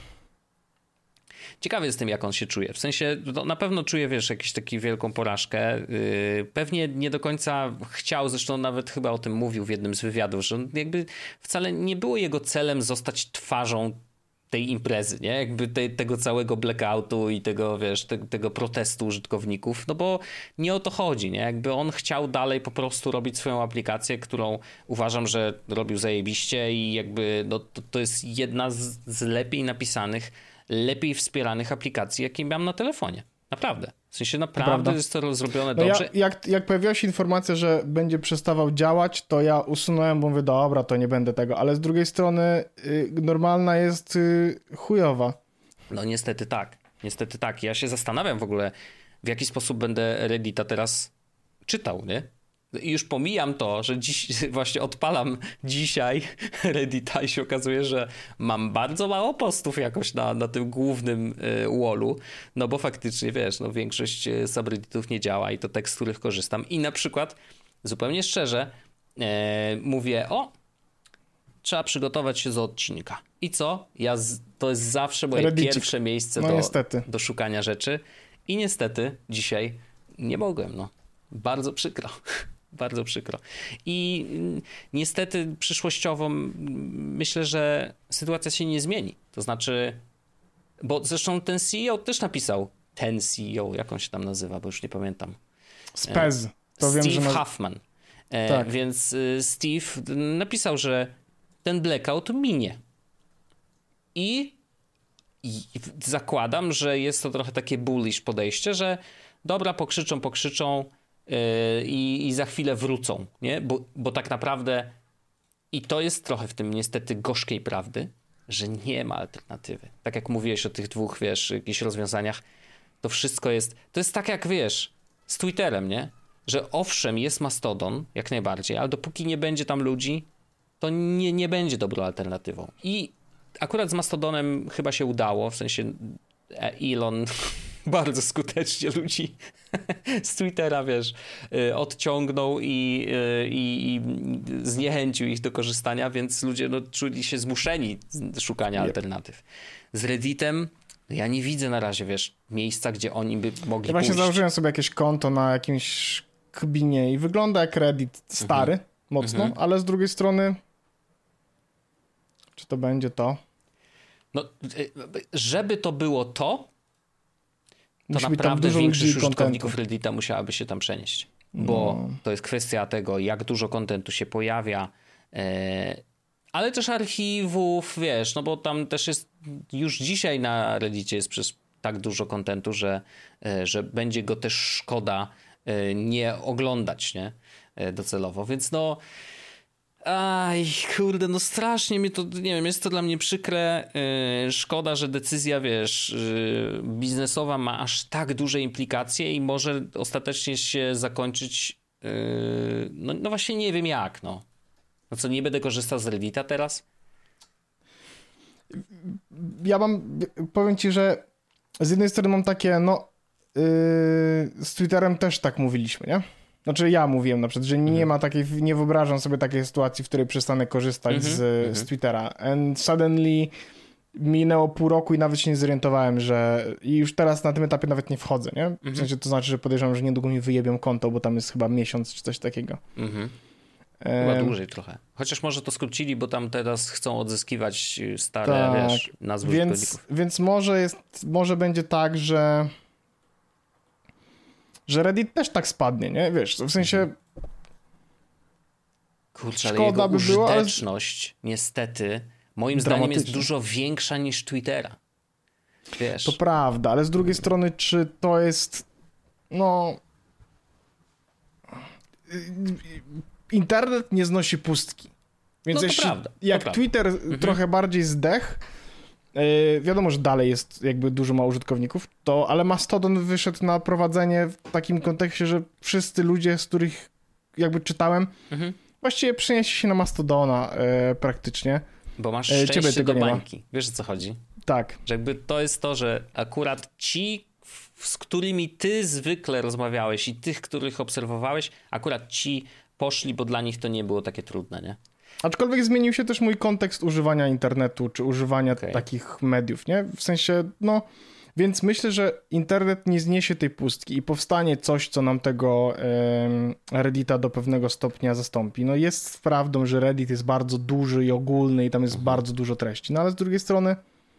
Ciekawy jestem, jak on się czuje. W sensie, na pewno czuje, jakąś taką wielką porażkę. Pewnie nie do końca chciał, zresztą nawet chyba o tym mówił w jednym z wywiadów, że on jakby wcale nie było jego celem zostać twarzą tej imprezy, nie? Jakby tego całego blackoutu i tego, tego protestu użytkowników, no bo nie o to chodzi, nie? Jakby on chciał dalej po prostu robić swoją aplikację, którą uważam, że robił zajebiście i jakby to jest jedna z lepiej napisanych, lepiej wspieranych aplikacji, jakie mam na telefonie. Naprawdę. W sensie naprawdę jest to zrobione dobrze. Jak pojawiła się informacja, że będzie przestawał działać, to ja usunąłem, bo mówię, dobra, to nie będę tego, ale z drugiej strony normalna jest chujowa. No niestety tak. Ja się zastanawiam w ogóle, w jaki sposób będę Reddita teraz czytał, nie? I już pomijam to, że właśnie odpalam dzisiaj Reddita i się okazuje, że mam bardzo mało postów jakoś na tym głównym wallu, no bo faktycznie, większość subredditów nie działa i to tekst, z których korzystam. I na przykład, zupełnie szczerze, mówię, trzeba przygotować się do odcinka. I co? To jest zawsze moje Reddicik. Pierwsze miejsce do szukania rzeczy. I niestety dzisiaj nie mogłem, Bardzo przykro. Bardzo przykro. I niestety przyszłościowo myślę, że sytuacja się nie zmieni. To znaczy, bo zresztą ten CEO też napisał, jak on się tam nazywa, bo już nie pamiętam. Spez. To Steve wiem, że Huffman. Tak. Więc Steve napisał, że ten blackout minie. I zakładam, że jest to trochę takie bullish podejście, że dobra, pokrzyczą, i za chwilę wrócą, nie? Bo tak naprawdę i to jest trochę w tym niestety gorzkiej prawdy, że nie ma alternatywy. Tak jak mówiłeś o tych dwóch, jakichś rozwiązaniach, to wszystko to jest tak jak, z Twitterem, nie? Że owszem, jest Mastodon, jak najbardziej, ale dopóki nie będzie tam ludzi, to nie będzie dobrą alternatywą. I akurat z Mastodonem chyba się udało, w sensie Elon bardzo skutecznie ludzi z Twittera, wiesz, odciągnął i zniechęcił ich do korzystania, więc ludzie czuli się zmuszeni do szukania alternatyw. Z Redditem ja nie widzę na razie, wiesz, miejsca, gdzie oni by mogli Ja właśnie pójść. założyłem sobie jakieś konto na jakimś kbinie i wygląda jak Reddit stary, mocno, ale z drugiej strony czy to będzie to? No, żeby to było to Musi być tam naprawdę dużo większość ludzi i użytkowników kontentu. Reddita musiałaby się tam przenieść. Bo to jest kwestia tego, jak dużo kontentu się pojawia, ale też archiwów, wiesz, no bo tam też jest, już dzisiaj na Reddicie jest przecież tak dużo kontentu, że będzie go też szkoda nie oglądać, nie? Docelowo, więc no aj, kurde, no strasznie mnie to, nie wiem, jest to dla mnie przykre. Szkoda, że decyzja, wiesz, biznesowa ma aż tak duże implikacje i może ostatecznie się zakończyć, no właśnie nie wiem jak, no. No co, nie będę korzystał z Reddita teraz? Powiem ci, że z jednej strony mam takie, z Twitterem też tak mówiliśmy, nie? Znaczy ja mówiłem na przykład, że nie ma takiej, nie wyobrażam sobie takiej sytuacji, w której przestanę korzystać z Twittera. And suddenly minęło pół roku i nawet się nie zorientowałem, że i już teraz na tym etapie nawet nie wchodzę, nie? W sensie to znaczy, że podejrzewam, że niedługo mi wyjebią konto, bo tam jest chyba miesiąc czy coś takiego. Chyba dłużej trochę. Chociaż może to skrócili, bo tam teraz chcą odzyskiwać stare, wiesz, nazwy użytkowników. Więc może będzie tak, że Reddit też tak spadnie, nie? Wiesz, w sensie kurczę, ale jego użyteczność niestety moim zdaniem jest dużo większa niż Twittera. Wiesz. To prawda, ale z drugiej strony, czy to jest internet nie znosi pustki. Więc jak Twitter trochę bardziej zdech, wiadomo, że dalej jest jakby dużo ma użytkowników, ale Mastodon wyszedł na prowadzenie w takim kontekście, że wszyscy ludzie, z których jakby czytałem, właściwie przenieśli się na Mastodona praktycznie. Bo masz szczęście do bańki. Wiesz, o co chodzi? Tak. Że jakby to jest to, że akurat ci, z którymi ty zwykle rozmawiałeś i tych, których obserwowałeś, akurat ci poszli, bo dla nich to nie było takie trudne, nie? Aczkolwiek zmienił się też mój kontekst używania internetu, czy używania takich mediów, nie? W sensie, więc myślę, że internet nie zniesie tej pustki i powstanie coś, co nam tego Reddita do pewnego stopnia zastąpi. No jest prawdą, że Reddit jest bardzo duży i ogólny i tam jest bardzo dużo treści, no ale z drugiej strony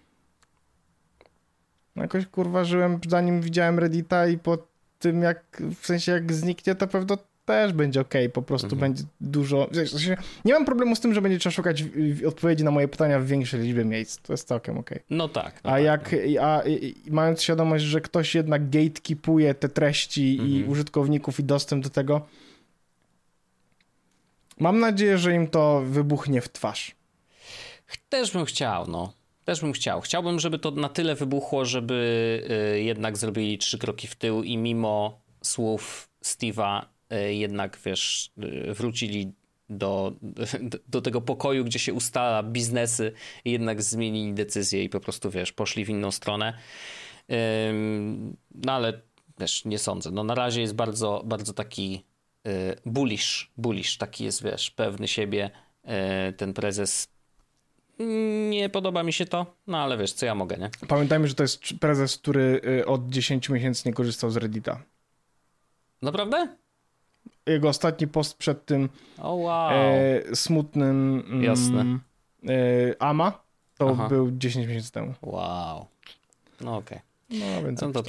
jakoś kurwa żyłem, zanim widziałem Reddita i po tym jak zniknie, to pewno też będzie okej, po prostu będzie dużo... W sensie, nie mam problemu z tym, że będzie trzeba szukać odpowiedzi na moje pytania w większej liczbie miejsc. To jest całkiem okej. No tak. Mając świadomość, że ktoś jednak gatekeepuje te treści i użytkowników i dostęp do tego, mam nadzieję, że im to wybuchnie w twarz. Też bym chciał, Też bym chciał. Chciałbym, żeby to na tyle wybuchło, żeby jednak zrobili 3 kroki w tył i mimo słów Steve'a jednak, wiesz, wrócili do tego pokoju, gdzie się ustala biznesy i jednak zmienili decyzję i po prostu, wiesz, poszli w inną stronę. No ale też nie sądzę. No na razie jest bardzo, bardzo taki bullish, taki jest, wiesz, pewny siebie ten prezes. Nie podoba mi się to, no ale wiesz, co ja mogę, nie? Pamiętajmy, że to jest prezes, który od 10 miesięcy nie korzystał z Reddita. Naprawdę? Jego ostatni post przed tym smutnym Jasne. AMA to był 10 miesięcy temu. Wow. No okej. No więc... No to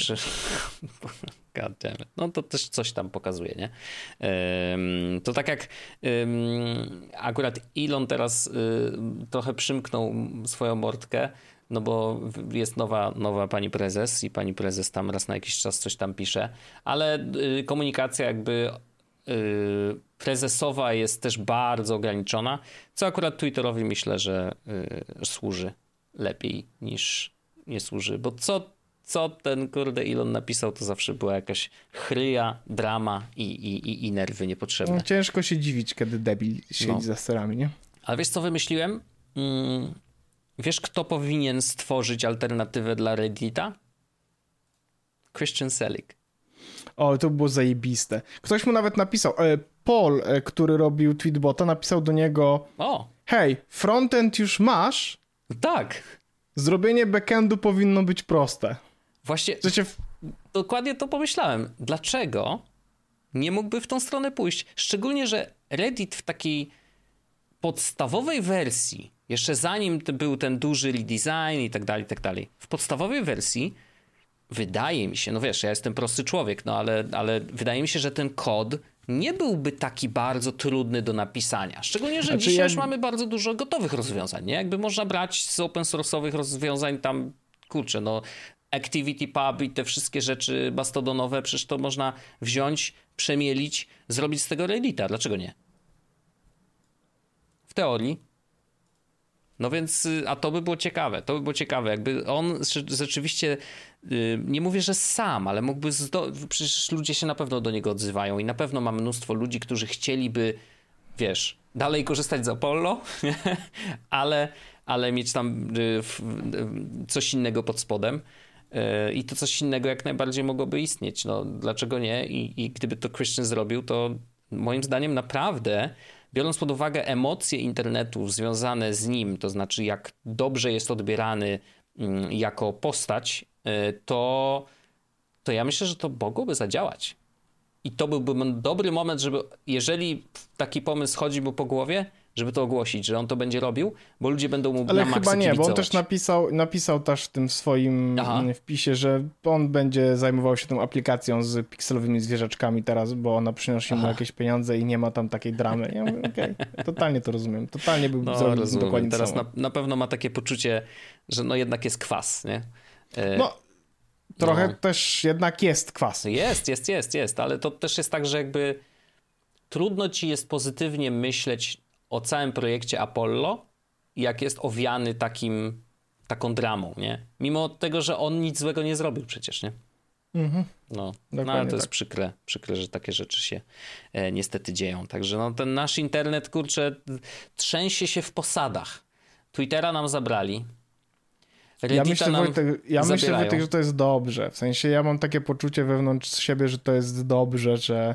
no to też coś tam pokazuje, nie? To tak jak akurat Elon teraz trochę przymknął swoją mordkę, no bo jest nowa pani prezes i pani prezes tam raz na jakiś czas coś tam pisze, ale komunikacja jakby prezesowa jest też bardzo ograniczona, co akurat Twitterowi myślę, że służy lepiej niż nie służy, bo co ten kurde Elon napisał, to zawsze była jakaś chryja, drama i nerwy niepotrzebne. No, ciężko się dziwić, kiedy debil siedzi za sterami, nie? Ale wiesz, co wymyśliłem? Wiesz, kto powinien stworzyć alternatywę dla Reddita? Christian Selig. O, to było zajebiste. Ktoś mu nawet napisał, Paul, który robił Tweetbota, napisał do niego: hej, frontend już masz? Tak. Zrobienie backendu powinno być proste. Właśnie, dokładnie to pomyślałem. Dlaczego nie mógłby w tą stronę pójść? Szczególnie, że Reddit w takiej podstawowej wersji, jeszcze zanim był ten duży redesign i tak dalej, w podstawowej wersji wydaje mi się, no wiesz, ja jestem prosty człowiek, no ale wydaje mi się, że ten kod nie byłby taki bardzo trudny do napisania. Szczególnie, że dzisiaj już mamy bardzo dużo gotowych rozwiązań, nie? Jakby można brać z open source'owych rozwiązań tam, kurczę, no ActivityPub i te wszystkie rzeczy mastodonowe, przecież to można wziąć, przemielić, zrobić z tego Reddita. Dlaczego nie? W teorii. No więc, a to by było ciekawe, jakby on rzeczywiście, nie mówię, że sam, ale mógłby, przecież ludzie się na pewno do niego odzywają i na pewno ma mnóstwo ludzi, którzy chcieliby, wiesz, dalej korzystać z Apollo, ale mieć tam coś innego pod spodem i to coś innego jak najbardziej mogłoby istnieć, no dlaczego nie? I gdyby to Christian zrobił, to moim zdaniem naprawdę, biorąc pod uwagę emocje internetu związane z nim, to znaczy jak dobrze jest odbierany jako postać, to ja myślę, że to mogłoby zadziałać. I to byłby dobry moment, żeby, jeżeli taki pomysł chodzi mu po głowie, żeby to ogłosić, że on to będzie robił, bo ludzie będą mu ale na maksa chyba nie, kibicować. bo on też napisał też w tym swoim wpisie, że on będzie zajmował się tą aplikacją z pikselowymi zwierzaczkami teraz, bo ona przynosi mu jakieś pieniądze i nie ma tam takiej dramy. Ja mówię, okej, totalnie to rozumiem. Totalnie bym zrobił dokładnie teraz samo. na pewno ma takie poczucie, że no jednak jest kwas, nie? No, trochę też jednak jest kwas. Jest, ale to też jest tak, że jakby trudno ci jest pozytywnie myśleć o całym projekcie Apollo, jak jest owiany taką dramą, nie? Mimo tego, że on nic złego nie zrobił przecież, nie? No ale to jest przykre, że takie rzeczy się niestety dzieją. Także no, ten nasz internet, kurczę, trzęsie się w posadach. Twittera nam zabrali. Ja myślę, Wojtek, że to jest dobrze. W sensie ja mam takie poczucie wewnątrz siebie, że to jest dobrze, że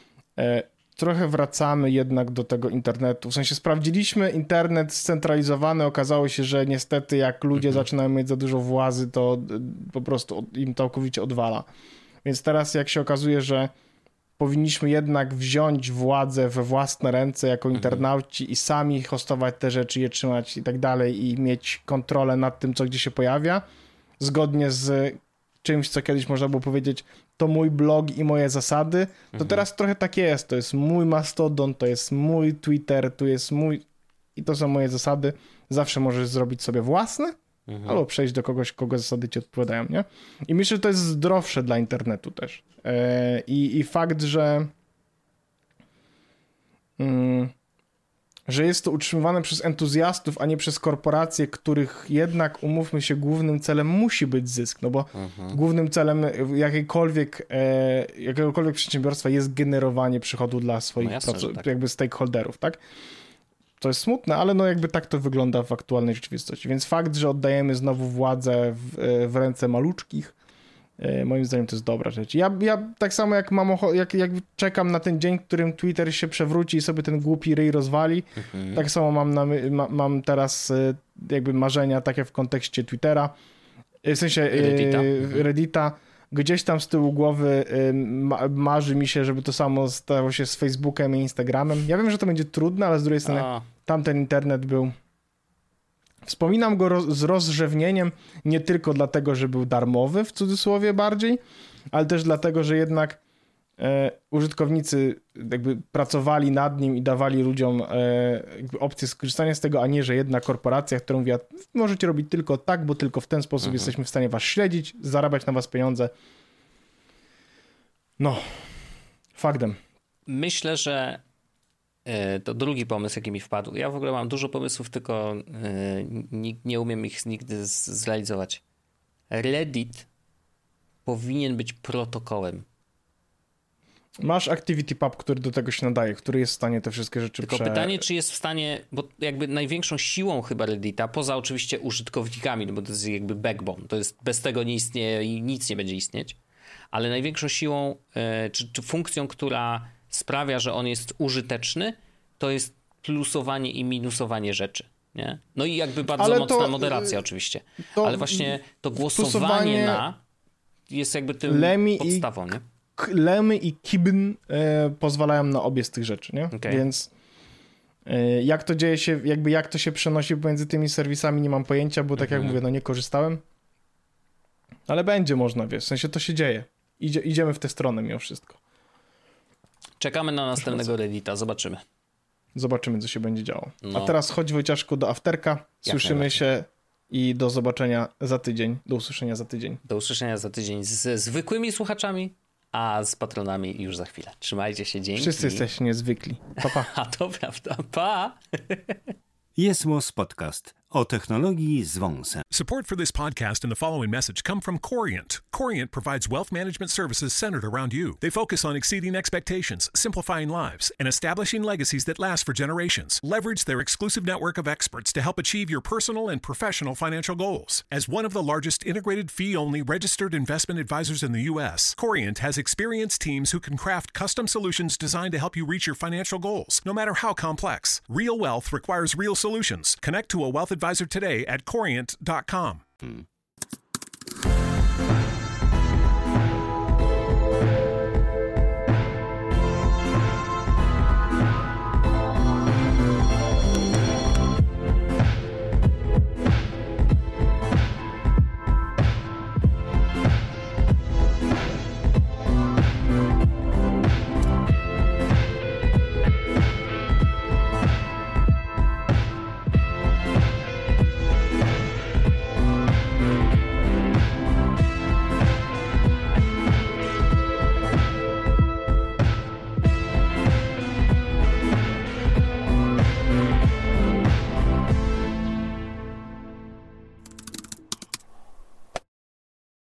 trochę wracamy jednak do tego internetu. W sensie sprawdziliśmy internet scentralizowany, okazało się, że niestety jak ludzie zaczynają mieć za dużo władzy, to po prostu im całkowicie odwala. Więc teraz jak się okazuje, że powinniśmy jednak wziąć władzę we własne ręce jako internauci i sami hostować te rzeczy, je trzymać i tak dalej i mieć kontrolę nad tym, co gdzie się pojawia, zgodnie z czymś, co kiedyś można było powiedzieć, to mój blog i moje zasady, to teraz trochę tak jest. To jest mój Mastodon, to jest mój Twitter, tu jest mój i to są moje zasady. Zawsze możesz zrobić sobie własne albo przejść do kogoś, kogo zasady ci odpowiadają, nie? I myślę, że to jest zdrowsze dla internetu też. I fakt, że jest to utrzymywane przez entuzjastów, a nie przez korporacje, których jednak, umówmy się, głównym celem musi być zysk, no bo głównym celem jakiegokolwiek przedsiębiorstwa jest generowanie przychodu dla swoich jakby stakeholderów, tak? To jest smutne, ale no jakby tak to wygląda w aktualnej rzeczywistości. Więc fakt, że oddajemy znowu władzę w ręce maluczkich, moim zdaniem to jest dobra rzecz. Ja tak samo jak jak czekam na ten dzień, w którym Twitter się przewróci i sobie ten głupi ryj rozwali, tak samo mam teraz jakby marzenia takie w kontekście Twittera, w sensie Reddita. Gdzieś tam z tyłu głowy marzy mi się, żeby to samo stało się z Facebookiem i Instagramem. Ja wiem, że to będzie trudne, ale z drugiej strony tamten internet był... Wspominam go z rozrzewnieniem nie tylko dlatego, że był darmowy, w cudzysłowie bardziej, ale też dlatego, że jednak użytkownicy jakby pracowali nad nim i dawali ludziom opcję skorzystania z tego, a nie, że jedna korporacja, która mówiła, możecie robić tylko tak, bo tylko w ten sposób jesteśmy w stanie was śledzić, zarabiać na was pieniądze. No, faktem. Myślę, że to drugi pomysł, jaki mi wpadł. Ja w ogóle mam dużo pomysłów, tylko nie umiem ich nigdy zrealizować. Reddit powinien być protokołem. Masz ActivityPub, który do tego się nadaje, który jest w stanie te wszystkie rzeczy Tylko pytanie, czy jest w stanie, bo jakby największą siłą chyba Reddita, poza oczywiście użytkownikami, no bo to jest jakby backbone, to jest, bez tego nie istnieje i nic nie będzie istnieć, ale największą siłą, czy funkcją, która sprawia, że on jest użyteczny, to jest plusowanie i minusowanie rzeczy. Nie? No i jakby bardzo mocna moderacja oczywiście. Ale właśnie to głosowanie jest jakby tym podstawą, nie? Lemy i Kibn pozwalają na obie z tych rzeczy, nie? Okay. Więc jak to dzieje się, jakby jak to się przenosi pomiędzy tymi serwisami, nie mam pojęcia, bo tak jak mówię, no nie korzystałem. Ale będzie można, wiesz, w sensie to się dzieje. Idziemy w tę stronę mimo wszystko. Czekamy na następnego Reddita, zobaczymy, co się będzie działo. No. A teraz chodź, Wojciaszku, do afterka. Słyszymy się i do zobaczenia za tydzień. Do usłyszenia za tydzień. Do usłyszenia za tydzień ze zwykłymi słuchaczami, a z patronami już za chwilę. Trzymajcie się, dzięki. Wszyscy jesteście niezwykli. Pa, pa. A to prawda, pa! Jest Podcast o technologii z wąsem. Support for this podcast and the following message come from Corient. Corient provides wealth management services centered around you. They focus on exceeding expectations, simplifying lives, and establishing legacies that last for generations. Leverage their exclusive network of experts to help achieve your personal and professional financial goals. As one of the largest integrated fee-only registered investment advisors in the U.S., Corient has experienced teams who can craft custom solutions designed to help you reach your financial goals, no matter how complex. Real wealth requires real solutions. Connect to a wealth advisor today at Corient.com.